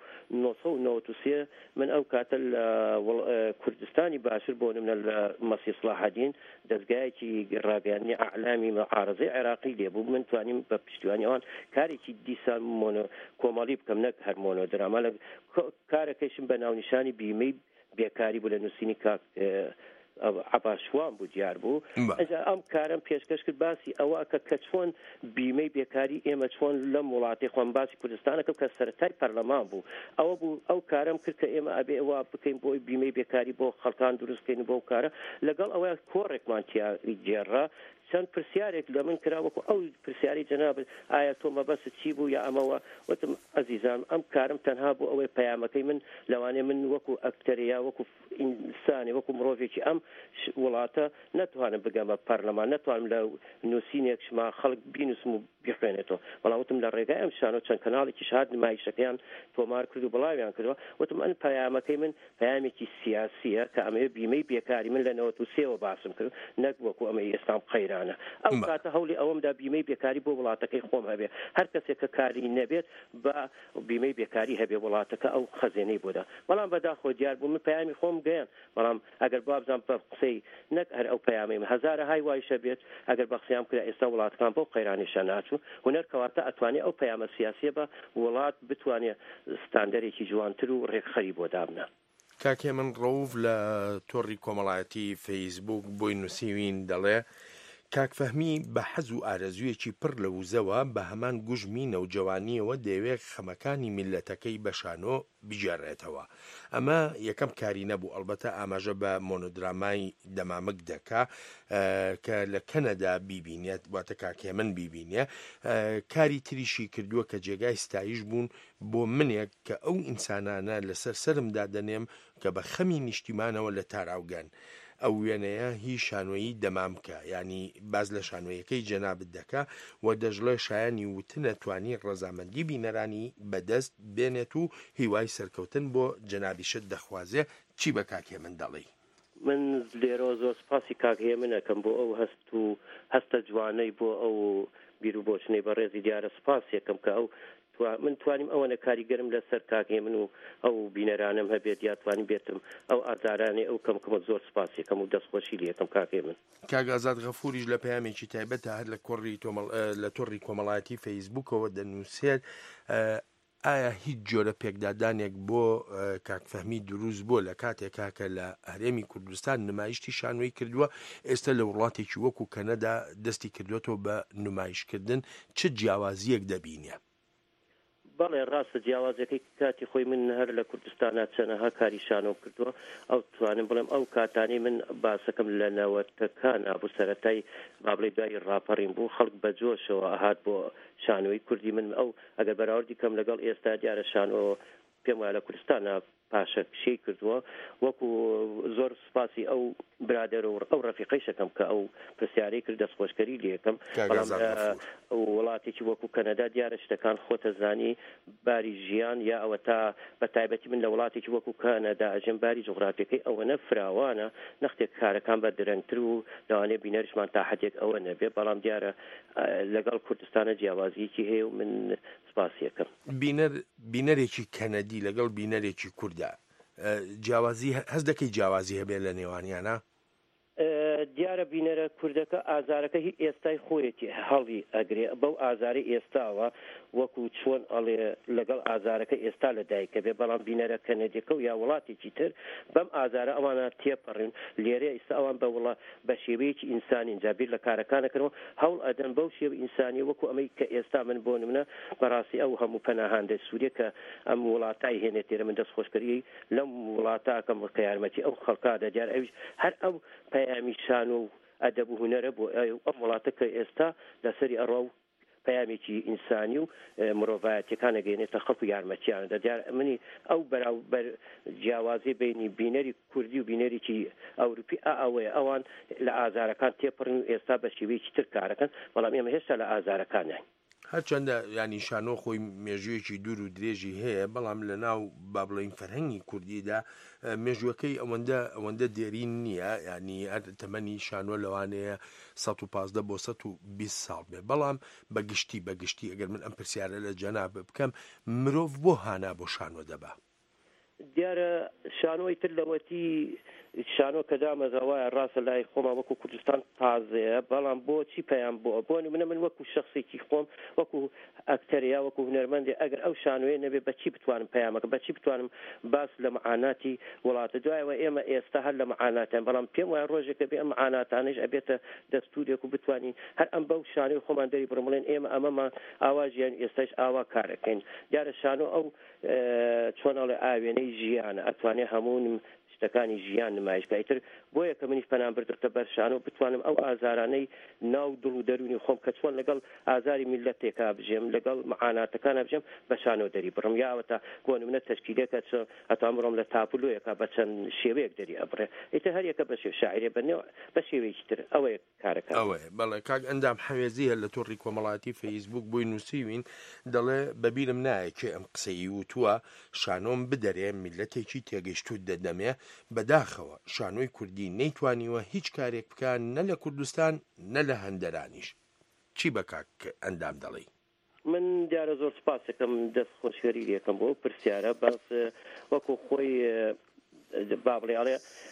1993 من ئەو کاتە لە کوردستانی باشتر بۆ نمونە لە مەسی سلاحەدین دەستگایەکی ڕاگەیاندنی ئەعلامی مەعارەزەی عێراقی لێبوو من توانیم بە پشتیوانی ئەوان کارێکی دیسان کۆمەڵی بکەم نەک هەر مۆنۆدراما لە کارەکەیشم بە ناونیشانی بیمەی بێکاری بوو لە نووسینی کاک عباشوان بوو دیار بوو ئەم کارم پێشکەش کرد باسی ئەوە کە چۆن بیمەی بێکاری ئێمە چۆن لەم وڵاتی خۆم باسی کوردستانەکە کە سەرەتای پەرلەمان بوو ئەوە بوو ئەو کارم کرد کە ئێمە ئەبێ ئەوە بکەین بۆی بیمەی بێکاری بۆ خەڵکان دروستکەین بۆ کارە لەگەڵ ئەوە کۆڕێکمان گێڕا چەند پرسیارێک لە من کرا وەکو ئەو پرسیاری جەناب ئایا تۆ مەبەست چی بوو یا ئەمەوە وتم ئەزیزان ئەم کارم تەنها بوو ئەوەی پەیامەکەی من لەوانێ من وەکو ئەکتەریا وەکو ئینسانی وەکو مرۆڤێکی ئەم وڵاتە نەتوانم بگەمە پەرلەمان نەتوانم لە نووسینێکشما خەڵک بینوسم و بیخوێنێتەوە بەڵام وتم لە ڕێگای ئەم شانۆ چەند کەناڵێکی شاد نمایشەکەیان تۆمار کرد و بڵاویان کردەوە وتم ئەن پەیامەکەی من پەیامێکی سیاسیە کە ئەمەیە بیمەی بێکاری من لە 93 باسم کرد نەک وەکو ئەمە ئێستام قەیرانە ئەو کاتە هەوڵی ئەوەمدا بیمەی بێکاری بۆ وڵاتەکەی خۆم هەبێ هەر کەسێک کە کاری نەبێت بە بیمەی بێکاری هەبێ وڵاتەکە ئەو خەزێنەی بۆدا بەڵام بەداخۆ دیار بوو من پەیامی خۆم گەیان بەڵام ئەگەر بابزان بە قسەی نەک هەر ئەو پەیامەی هەزارە های وایشە بێت ئەگەر بە قسەیان کرا ئێستا وڵاتەکان بۆ قەیرانیشە ناچوو هونەر کەواتە ئەتوانێت ئەو پەیامە سیاسیە بە وڵات بتوانێت ستاندەرێکی جوانتر و ڕێکخەری بۆ دابنە. کاکێ من ڕەوف لە تۆڕی کۆمەڵایەتی فەیسبوک بۆی نووسیوین دەڵێ کاکفەهمی بە حەز و ئارەزوویەکی پڕ لە وزەوە بە هەمان گوژمی نەوجەوانیەوە دەیەوێت خەمەکانی میلەتەکەی بە شانۆ بجێڕێتەوە ئەمە یەکەم کاری نەبوو ئەلبەتە ئاماژە بە مۆنۆدرامای دەمامک دەکا کە لە کەنەدا بیبینێت واتە کاکێ من بیبینێ کاری تریشی کردووە کە جێگای ستایش بوون بۆ منێک کە ئەو ئینسانانە لەسەر سرمدا دەنێم کە بە خەمی نیشتیمانەوە لە تاراوگەن ئەو وێنەیە هی شانۆیی دەمامکە ینی باز لە شانۆیەکەی جەنابەت دەکا و دەژڵێ شایانی وتنە توانی ڕەزامەندی بینەرانی بەدەست بێنێت و هیوای سەرکەوتن بۆ جەنابیشت دەخوازێ چی بە کاکێ من دەڵێ من لێرە زۆر سپاسی کاکێ منەکەم بۆ ئەو هەستە جوانەی بۆ ئەو بیر و بۆچنەی بە ڕێزی دیارە سپاس یەکەم کە ئەو من توانیم ئەوەنە کاریگەرم لەسەر کاکێ من و ئەو بینەرانم هەبێت یاتوانین بێتم ئەو ئازارانێ ئەو کەمکەمە زۆر سپاسێکم و دەستخۆشی لێکم کاکێ من کاگازات غەفوریش لە پەیامێکی تایبەتە هەر لە تۆڕی کۆمەڵایەتی فەیسبوکەوە دەنووسێت ئایا هیچ جۆرە پێکدادانێک بۆ کاکفەهمی دروست بۆ لە کاتێکا کە لە هەرێمی کوردستان نمایشتی شانۆی کردووە ئێستا لە وڵاتێکی وەکو کەنەدا دەستی کردوێتەوە بە نمایشکردن چ جیاوازیەک دەبینێ؟ بەڵێ ڕاستە جیاوازەکەی کاتی خۆی من هەر لە کوردستانە چەنەها کاری شانۆ کردووە ئەو توانم بڵێم ئەو کاتانی من باسەکەم لە نەوەتەکان بوو سەرەتای بابڵێ دوای ڕاپەڕین بوو خەڵک بەجۆشەوە ئاهات بۆ شانۆی کوردی من ئەو ئەگەر بەراوردی کەم لەگەڵ ئێستا دیارە شانۆ پێم وایە لە کوردستانە پاشە شەی کردووە وەکو زۆر سپاسی ئەو برادر و ئەو ڕەفیقەی شەکەم کە ئەو پرسیارەی کرد دەستخۆشکەری لێکم وڵاتێکی وەکو کەنەدا دیارە شتەکان خۆتە زانی باری ژیان یا ئەوە تا بە تایبەتی من لە وڵاتێکی وەکو کەنەدا ئەژێم باری جوغرافیەکەی ئەوەنە فراوانە نەختێک کارەکان بە درەنگتر و لەوانەیە بینەریشمان تا حدێک ئەوە نەبێ بەڵام دیارە لەگەڵ کوردستانە جیاوازیەکی هەیە و من سپاسیەکەم بینەرێکی کەنەدی لەگەڵ بینەرێکی کووردا جیاوازی هەست دەکەی جیاوازی هەبێت لە نێوانیانە دیارە بینەرە کوردەکە ئازارەکە هی ئێستای خۆیەتی هەڵی ئەگرێ بەو ئازاری ئێستاوە وەکو چۆن ئەڵێ لەگەڵ ئازارەکە ئێستا لە دایکە بێ بەڵام بینەرە کەنەدیەکە و یا وڵاتێکی تر بەم ئازارە ئەوانە تێپەڕین لێرە ئێستا ئەوان بە شێوەیەکی ئینسانی جابیر لە کارەکانەکەنەوە هەوڵ ئەدەن بەو شێوە ئینسانی وەکو ئەمەی کە ئێستا من بۆ نمونە بەڕاستی ئەو هەموو پەناهاندە سووریە کە ئەم وڵاتای هێنێت تێرە من دەستخۆشکەری لەم وڵاتاکەم کە یارمەتی ئەو خەڵکادە دیار ئەویش هەر ئەو پەیامی شان و ئەدەب و هونەرە بۆ ئەم وڵاتە کە ئێستا لەسەری ئەڕۆ و پەیامێکی ئینسانی و مرۆڤایەتیەکانە گەێنێتە خەڵک و یارمەتیانە دیار منی ئەو بەراوبەر جیاوازی بینی بینەری کوردی و بینەرێکی ئەوروپی ئەوەیە ئەوان لە ئازارەکان تێپڕن و ئێستا بە شێوەیەکی تر کارەکەن بەڵام ئێمە هێشتا لە ئازارەکانە هەرچەندە ینی شانۆ خۆی مێژوویەکی دوور و درێژی هەیە بەڵام لە ناو با بڵین فەرهەنگی کوردیدا مێژوەکەی ئەوەندە دێرین نییە ینی هەر تەمەنی شانۆ لەوانەیە 115 بۆ 120 ساڵ بێ بەڵام بەگشتی ئەگەر من ئەم پرسیارە لە جەناب بکەم مرۆڤ بۆ هانا بۆ شانۆ دەبا دیارە شانۆی تر لەوەتی شانۆ کە دامەزەوایە ڕاستە لای خۆما وەکو کوردستان تازەیە بەڵام بۆچی پەیام بۆ من وەکو شخصێکی خۆم وەکو ئەکتەریا وەکو هونەرمەندێ ئەگەر ئەو شانۆیە نەبێ بەچی بتوانم پەیامەکە بەچی بتوانم باس لە معاناتی وڵاتە دوایەوە ئێمە ئێستا هەر لە معاناتیان بەڵام پێم وایە ڕۆژێکە بێ ئەم معاناتانش ئەبێتە دەستورێک و بتوانین هەر ئەم بەو شانۆی خۆمان دەری بڕمڵێن ئێمە ئەمەمان ئاواژیان ئێستاش ئاوا کارەکەین دیارە شانۆ ئەو چۆنەڵێ ئاوێنەی ژیانە ئەتوانێ هەموو شتەکانی ژیان نمایشگایتر بۆیە کە منیش پەنام بردرتە بەرشانۆ بتوانم ئەو ئازارانەی ناو دڵ و دەرونی خۆم کە چۆن لەگەڵ ئازاری میلەتێکا بژێم لەگەڵ معاناتەکانە بژێم بە شانۆ دەری بڕم یاوەتە بۆ نمونە تەشکیلێکە ئەتوان بڕۆم لە تاپلۆیەکە بە چەند شێوەیەک دەری ئەبڕێ ئیتر هەریەکە بە شاعرێ بە شێوەیەکی تر ئەوەیە کارەکە ئەوەیە بەڵێ کاک ئەندام حەوێزی هەر لە تۆڕی کۆمەڵاتی فەیسبوک بۆی نووسیوین دەڵێ بەبیرم نایەکێ ئەم قسەی وتووە شانۆم بدەرێ میلەتێکی تێگەیشتوت دەدەمێ بەداخەوە شانۆی کوردی نەیتوانیوە هیچ کارێک بکان نە لە کوردستان نە لە هەندەرانیش چی بە کاک ئەندام دەڵێ من دیارە زۆر سپاسەکەم دەست خۆشگەری لێکم بۆ پرسیارە باس وەکو خۆی بابڵێڵێ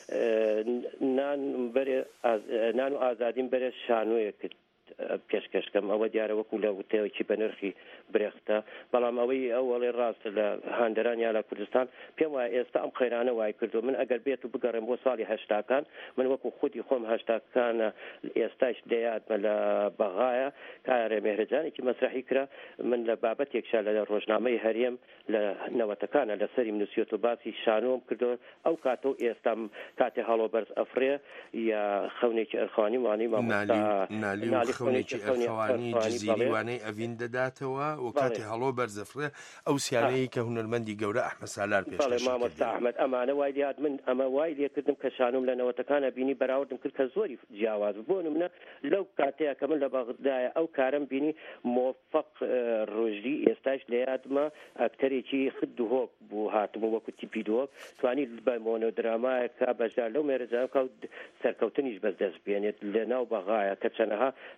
نان و ئازادیم بەرە شانۆیە کرد پێشکەشکەم ئەوە دیارە وەکو لە وتەیەکی بە نرخی برێختە بەڵام ئەوەی ئەوڵێ ڕاستە لە هاندەران یا لە کوردستان پێم وایە ئێستا ئەم خەیرانە وای کردو من ئەگەر بێت و بگەڕێم بۆ ساڵی هەشتاکان من وەکو خودی خۆم هەشتاکانە ئێستاش دەیادمە لە بەغایە کارێ مێهرەجانێکی مەسرحی کرا من لە بابەتێکشا لە ڕۆژنامەی هەرێم لە نەوەتەکانە لەسەری منوسیۆت و باسی شانۆم کردەوە ئەو کاتە و ئێستام کاتێ هەڵۆ بەرز ئەفرێ یا خەونێکی ئەرخوانی وانی مامۆستا خەونێکی ئەرخەوانی جزیریوانەی ئەڤین دەداتەوە و کاتی هەڵۆ بەرزەفرێ ئەو سیانەیە کە هونەرمەندی گەورە ئەحمەد سالار پێش مامۆستا ئەحمەد ئەمانە وای دیات من ئەمە وای لێکردم کە شانۆم لە نەوەتەکانە بینی بەراوردم کرد کە زۆری جیاواز بۆ نمونە لەو کاتەیە کە من لە بەغدایە ئەو کارم بینی مۆفەق ڕۆژی ئێستاش لە یادمە ئەکتەرێکی خد و هۆک بوو هاتمە وەکو تیپی دۆک توانی بە مۆنۆدرامایەکە بەشدار لەو مێرەجانکە سەرکەوتنیش بەس دەست بێنێت لە ناو بەغایە کە چەنەها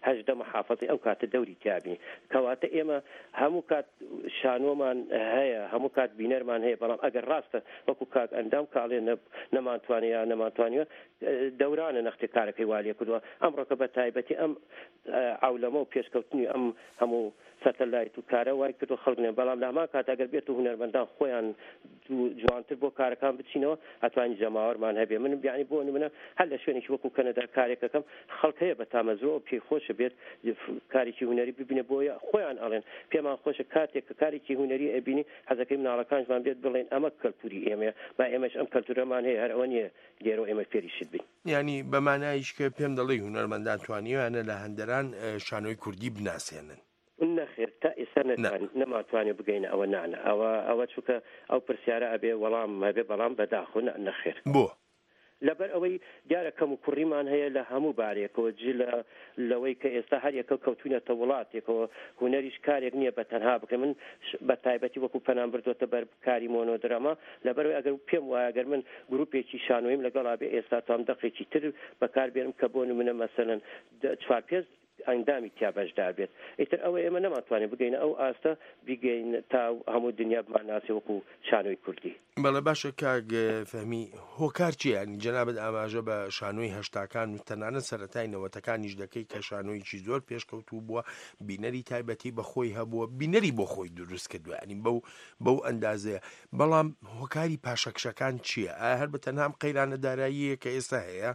هەژدە محافەزی ئەو کاتە دەوری تیابی کەواتە ئێمە هەموو کات شانۆمان هەیە هەموو کات بینەرمان هەیە بەڵام ئەگەر ڕاستە وەکو کاک ئەندام کاڵێ نەمانتوانێت یا نەمانتوانیوە دەورانە نەختی کارەکەی والێ کردووە ئەمڕۆکە بە تایبەتی ئەم عولەمە و پێشکەوتنی ئەم هەموو سەتەلایت و کارە وای کردو خەڵکنێ بەڵام لە هەمان کات ئەگەر بێت و هونەرمەندان خۆیان جوانتر بۆ کارەکان بچینەوە ئەتوانی جەماوەرمان هەبێ من بیانی بۆ نمونە هەر لە شوێنێکی وەکو کەنەدا کارێکەکەم خەڵک هەیە بە تامەزرەوە پێی خۆشە بێت کارێکی هونەری ببینە بۆیە خۆیان ئەڵێن پێمان خۆشە کاتێک کە کارێکی هونەری ئەبینی حەزەکەی مناڵەکانشمان بێت بڵێن ئەمە کەلتوری ئێمە با ئێمەش ئەم کەلتورەمان هەیە هەر ئەوە نیە لێرەوە ئێمە فێریشت بین ینی بەمانایش کە پێم دەڵێ هونەرمەندان توانیوانە لە هەندەران شانۆی کوردی بناسێنن نەخێر تا ئێستا نەماتوانێت بگەینە ئەوە نانە ئەوە چووکە ئەو پرسیارە ئەبێ وەڵام هەبێ بەڵام بەداخۆ نەخێر بۆ لەبەر ئەوەی دیارە کەم و کوڕیمان هەیە لە هەموو بارێکەوە جی لەوەی کە ئێستا هەر یەکە کەوتونەتە وڵاتێکەوە هونەریش کارێک نییە بە تەنها بکە من بە تایبەتی وەکو پەنام بردوتە بەر کاری مۆنۆدرەما لەبەرەوەی ئەگەر پێم وایە ئەگەر من گروپێکی شانۆیم لەگەڵا بێ ئێستا تام دەقێکی تر بەکار بێنم کە بۆ نمونە مەسەلەن 4-5 ئەندامی تیا بەشدار بێت ئیتر ئەوە ئێمە نەماتوانێت بگەینە ئەو ئاستە بیگەین تا هەموو دنیا بماناسی وەکو شانۆی کوردی بەڵێ باشە کاک فەهمی هۆکار چییانی جەنابەت ئاماژە بە شانۆی هەشتاکان و تەنانەت سەرەتای نەوەتەکانیش دەکەی کە شانۆیکی زۆر پێشکەوتوو بووە بینەری تایبەتی بەخۆی هەبووە بینەری بۆ خۆی دروست کردووە ینی بەو ئەندازەیە بەڵام هۆکاری پاشەکشەکان چییە ئایا هەر بە تەنها قەیرانە داراییە کە ئێستا هەیە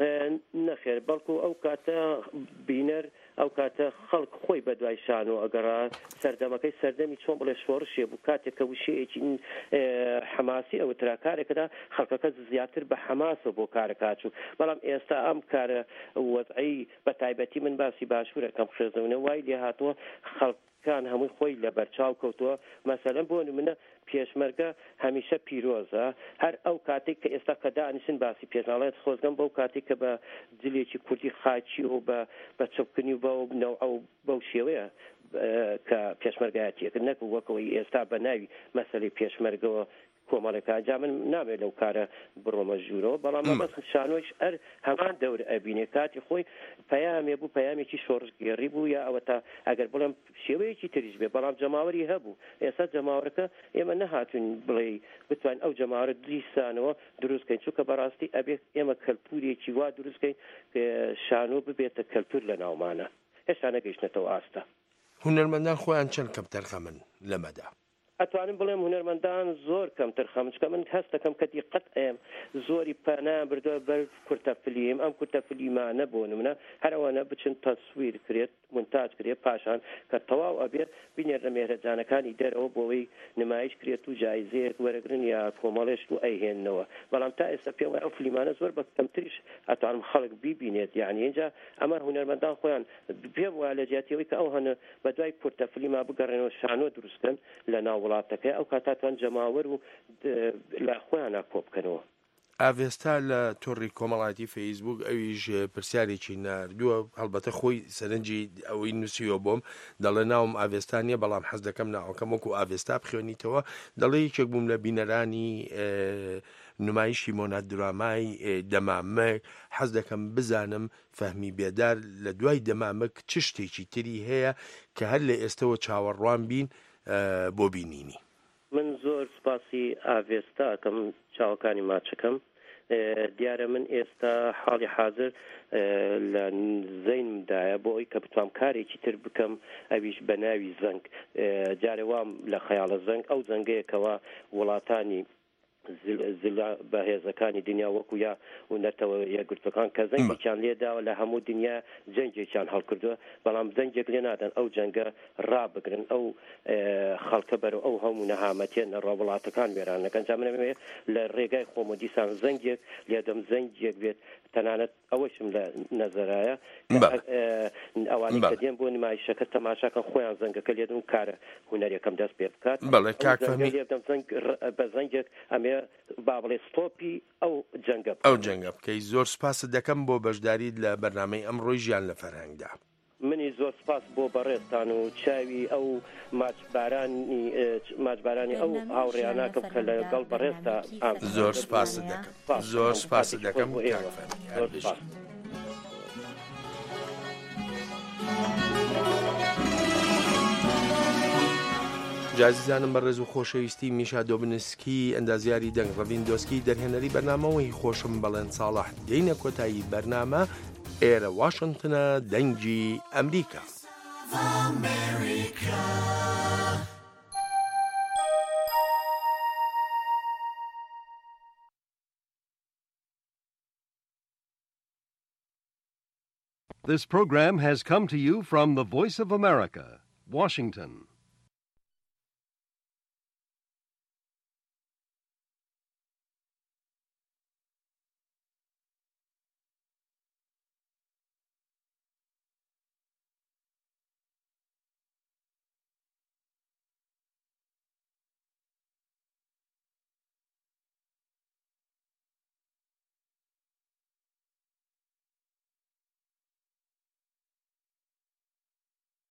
نەخێر بەڵکو ئەو کاتە بینەر ئەو کاتە خەڵک خۆی بەدوای شانۆ ئەگەڕا سەردەمەکەی سەردەمی چۆن بڵێ شۆڕشێ بوو کاتێک کە وشەیەکی حماسی ئەوە تراکارێکدا خەڵکەکە زیاتر بە حماسە بۆ کارەکاچوو بەڵام ئێستا ئەم کارە وەزعی بە تایبەتی من باسی باشوورەکەم خێزەونە وای لێ هاتووە خەڵکان هەمووی خۆی لە بەرچاو کەوتووە مەسەلەن بۆ نمونە پێشمەرگە هەمیشە پیرۆزە هەر ئەو کاتێک کە ئێستا کە دانیشن باسی پێشناڵێت خۆزگەم بەو کاتێک کە بە جلێکی کوردی خاچی و بە چەپکردنی و بەو شێوەیە کە پێشمەرگایەتیەکە نەکو وەکەوەی ئێستا بە ناوی مەسەلەی پێشمەرگەوە کۆمەڵێکە جا من نابێت لەو کارە بڕۆمە ژوورەوە بەڵام بەس شانۆیش ئەر هەمان دەور ئەبینێ کاتی خۆی پەیامێ بوو پەیامێکی شۆڕژگێڕی بوو یا ئەوە تا ئەگەر بڵێم شێوەیەکی تریش بێ بەڵام جەماوەری هەبوو ئێستا جەماوەرەکە ئێمە نەهاتون بڵێ بتوان ئەو جەماوەرە دیسانەوە دروستکەین چونکە بەڕاستی ئەبێ ئێمە کەلتورێکی وا دروستکەین شانۆ ببێتە کەلتور لە ناومانە هێشتا نەگەیشتنەوە ئاستا هونەرمەندان خۆیان چەند کەم تەرخەمن لەمەدا ئەتوانم بڵێم هونەرمەندان زۆر کەمتر خەمچکە من هەست دەکەم کە دیقەت ئەم زۆری پەنا بردووە بەر کورتە فلیم ئەم کورتە فلیمانە بۆ نمونە هەرەوەنە بچن تەسویر کرێت مونتاج کرێت پاشان کە تەواو ئەبێت بینێت لە مێرەجانەکانی دەرەوە بۆەوەی نمایش کرێت و جایزەیەک وەرەگرن یا کۆمەڵێش و ئەیهێننەوە بەڵام تا ئێستا پێم وایە ئەو فلیمانە زۆر بە کەمتریش ئەتوانم خەڵک بیبینێت یعنی اینجا ئەمە هونەرمەندان خۆیان پێم وایە لە جیاتیەوەی کە ئەو هەنە بەدوای کورتە فلیما بگەڕێنەوە شانۆ دروستکەن لە ناو وڵاتەکە ئەو کاتاتوان جەماوەر و لە خۆیانە کۆبکەنەوە ئاڤێستا لە تۆڕی کۆمەڵاتی فەیسبوک ئەویش پرسیارێکی نردووە هەڵبەتە خۆی سەرنجی ئەوەی نووسیوە بۆم دەڵێ ناوم ئاڤێستانیە بەڵام حەز دەکەم ناوەکەم وەکو ئاڤێستا بخوێنیتەوە دەڵێ یەکێک بووم لە بینەرانی نمایشی مۆنادرامای دەمامەک حەز دەکەم بزانم فەهمی بێدار لە دوای دەمامەک چ شتێکی تری هەیە کە هەر لە ئێستەوە چاوەڕوان بین بۆ بینینی من زۆر سپاسی ئاڤێستاکەم چاوەکانی ماچەکەم دیارە من ئێستا حاڵی حاضر لە زەینمدایە بۆ ئەوی کە بتوام کارێکی تر بکەم ئەویش بە ناوی زەنگ جارێ وام لە خەیاڵە زەنگ ئەو زەنگەیەکەوە وڵاتانی بەهێزەکانی دنیا وەکو یا و نەتەوە یەکگرتوەکان کە زەنگێکیان لێداوە لە هەموو دنیا جەنگێکیان هەڵکردووە بەڵام زەنگێک لێ نادەن ئەو جەنگە ڕابگرن ئەو خەڵکە بەرەو ئەو هەموو نەهامەتێن لە ڕۆوڵاتەکان وێرانەکەن جا منەوێ لە ڕێگای خۆم و دیسان زەنگێک لێدەم زەنگێک بێت تەنانەت ئەوەشم لە نەزەرایە ئەوانی کە دێن بۆ نمایشەکە تەماشاکەن خۆیان زەنگەکە لێدن کارە هونەرێکم دەست پێ بکات لێدەم بە زەنگێک ئەمێ با بڵێ ستۆپی ئەو جەنگە بکەی زۆر سپاست دەکەم بۆ بەشداریت لە بەرنامەی ئەمڕۆی ژیان لە فەرهەنگدا منی زۆر سپاس بۆ بەڕێستان و چاوی ئەو ماچبارانی ئەو هاوڕێیاناکەم کە لەگەڵ بەڕێستا زۆر سپاست دەکەم زۆر سپاست دەکەم جازیزانم بە ڕێز و خۆشەویستی میشا دۆبنسکی ئەندازیاری دەنگ ڕەڤیندۆسکی دەرهێنەری بەرنامەوەی خۆشم بەڵێن ساڵح دێینە کۆتایی بەرنامە ئێرە واشنگتنە دەنگی ئەمریکا. This program has come to you from the Voice of America, Washington.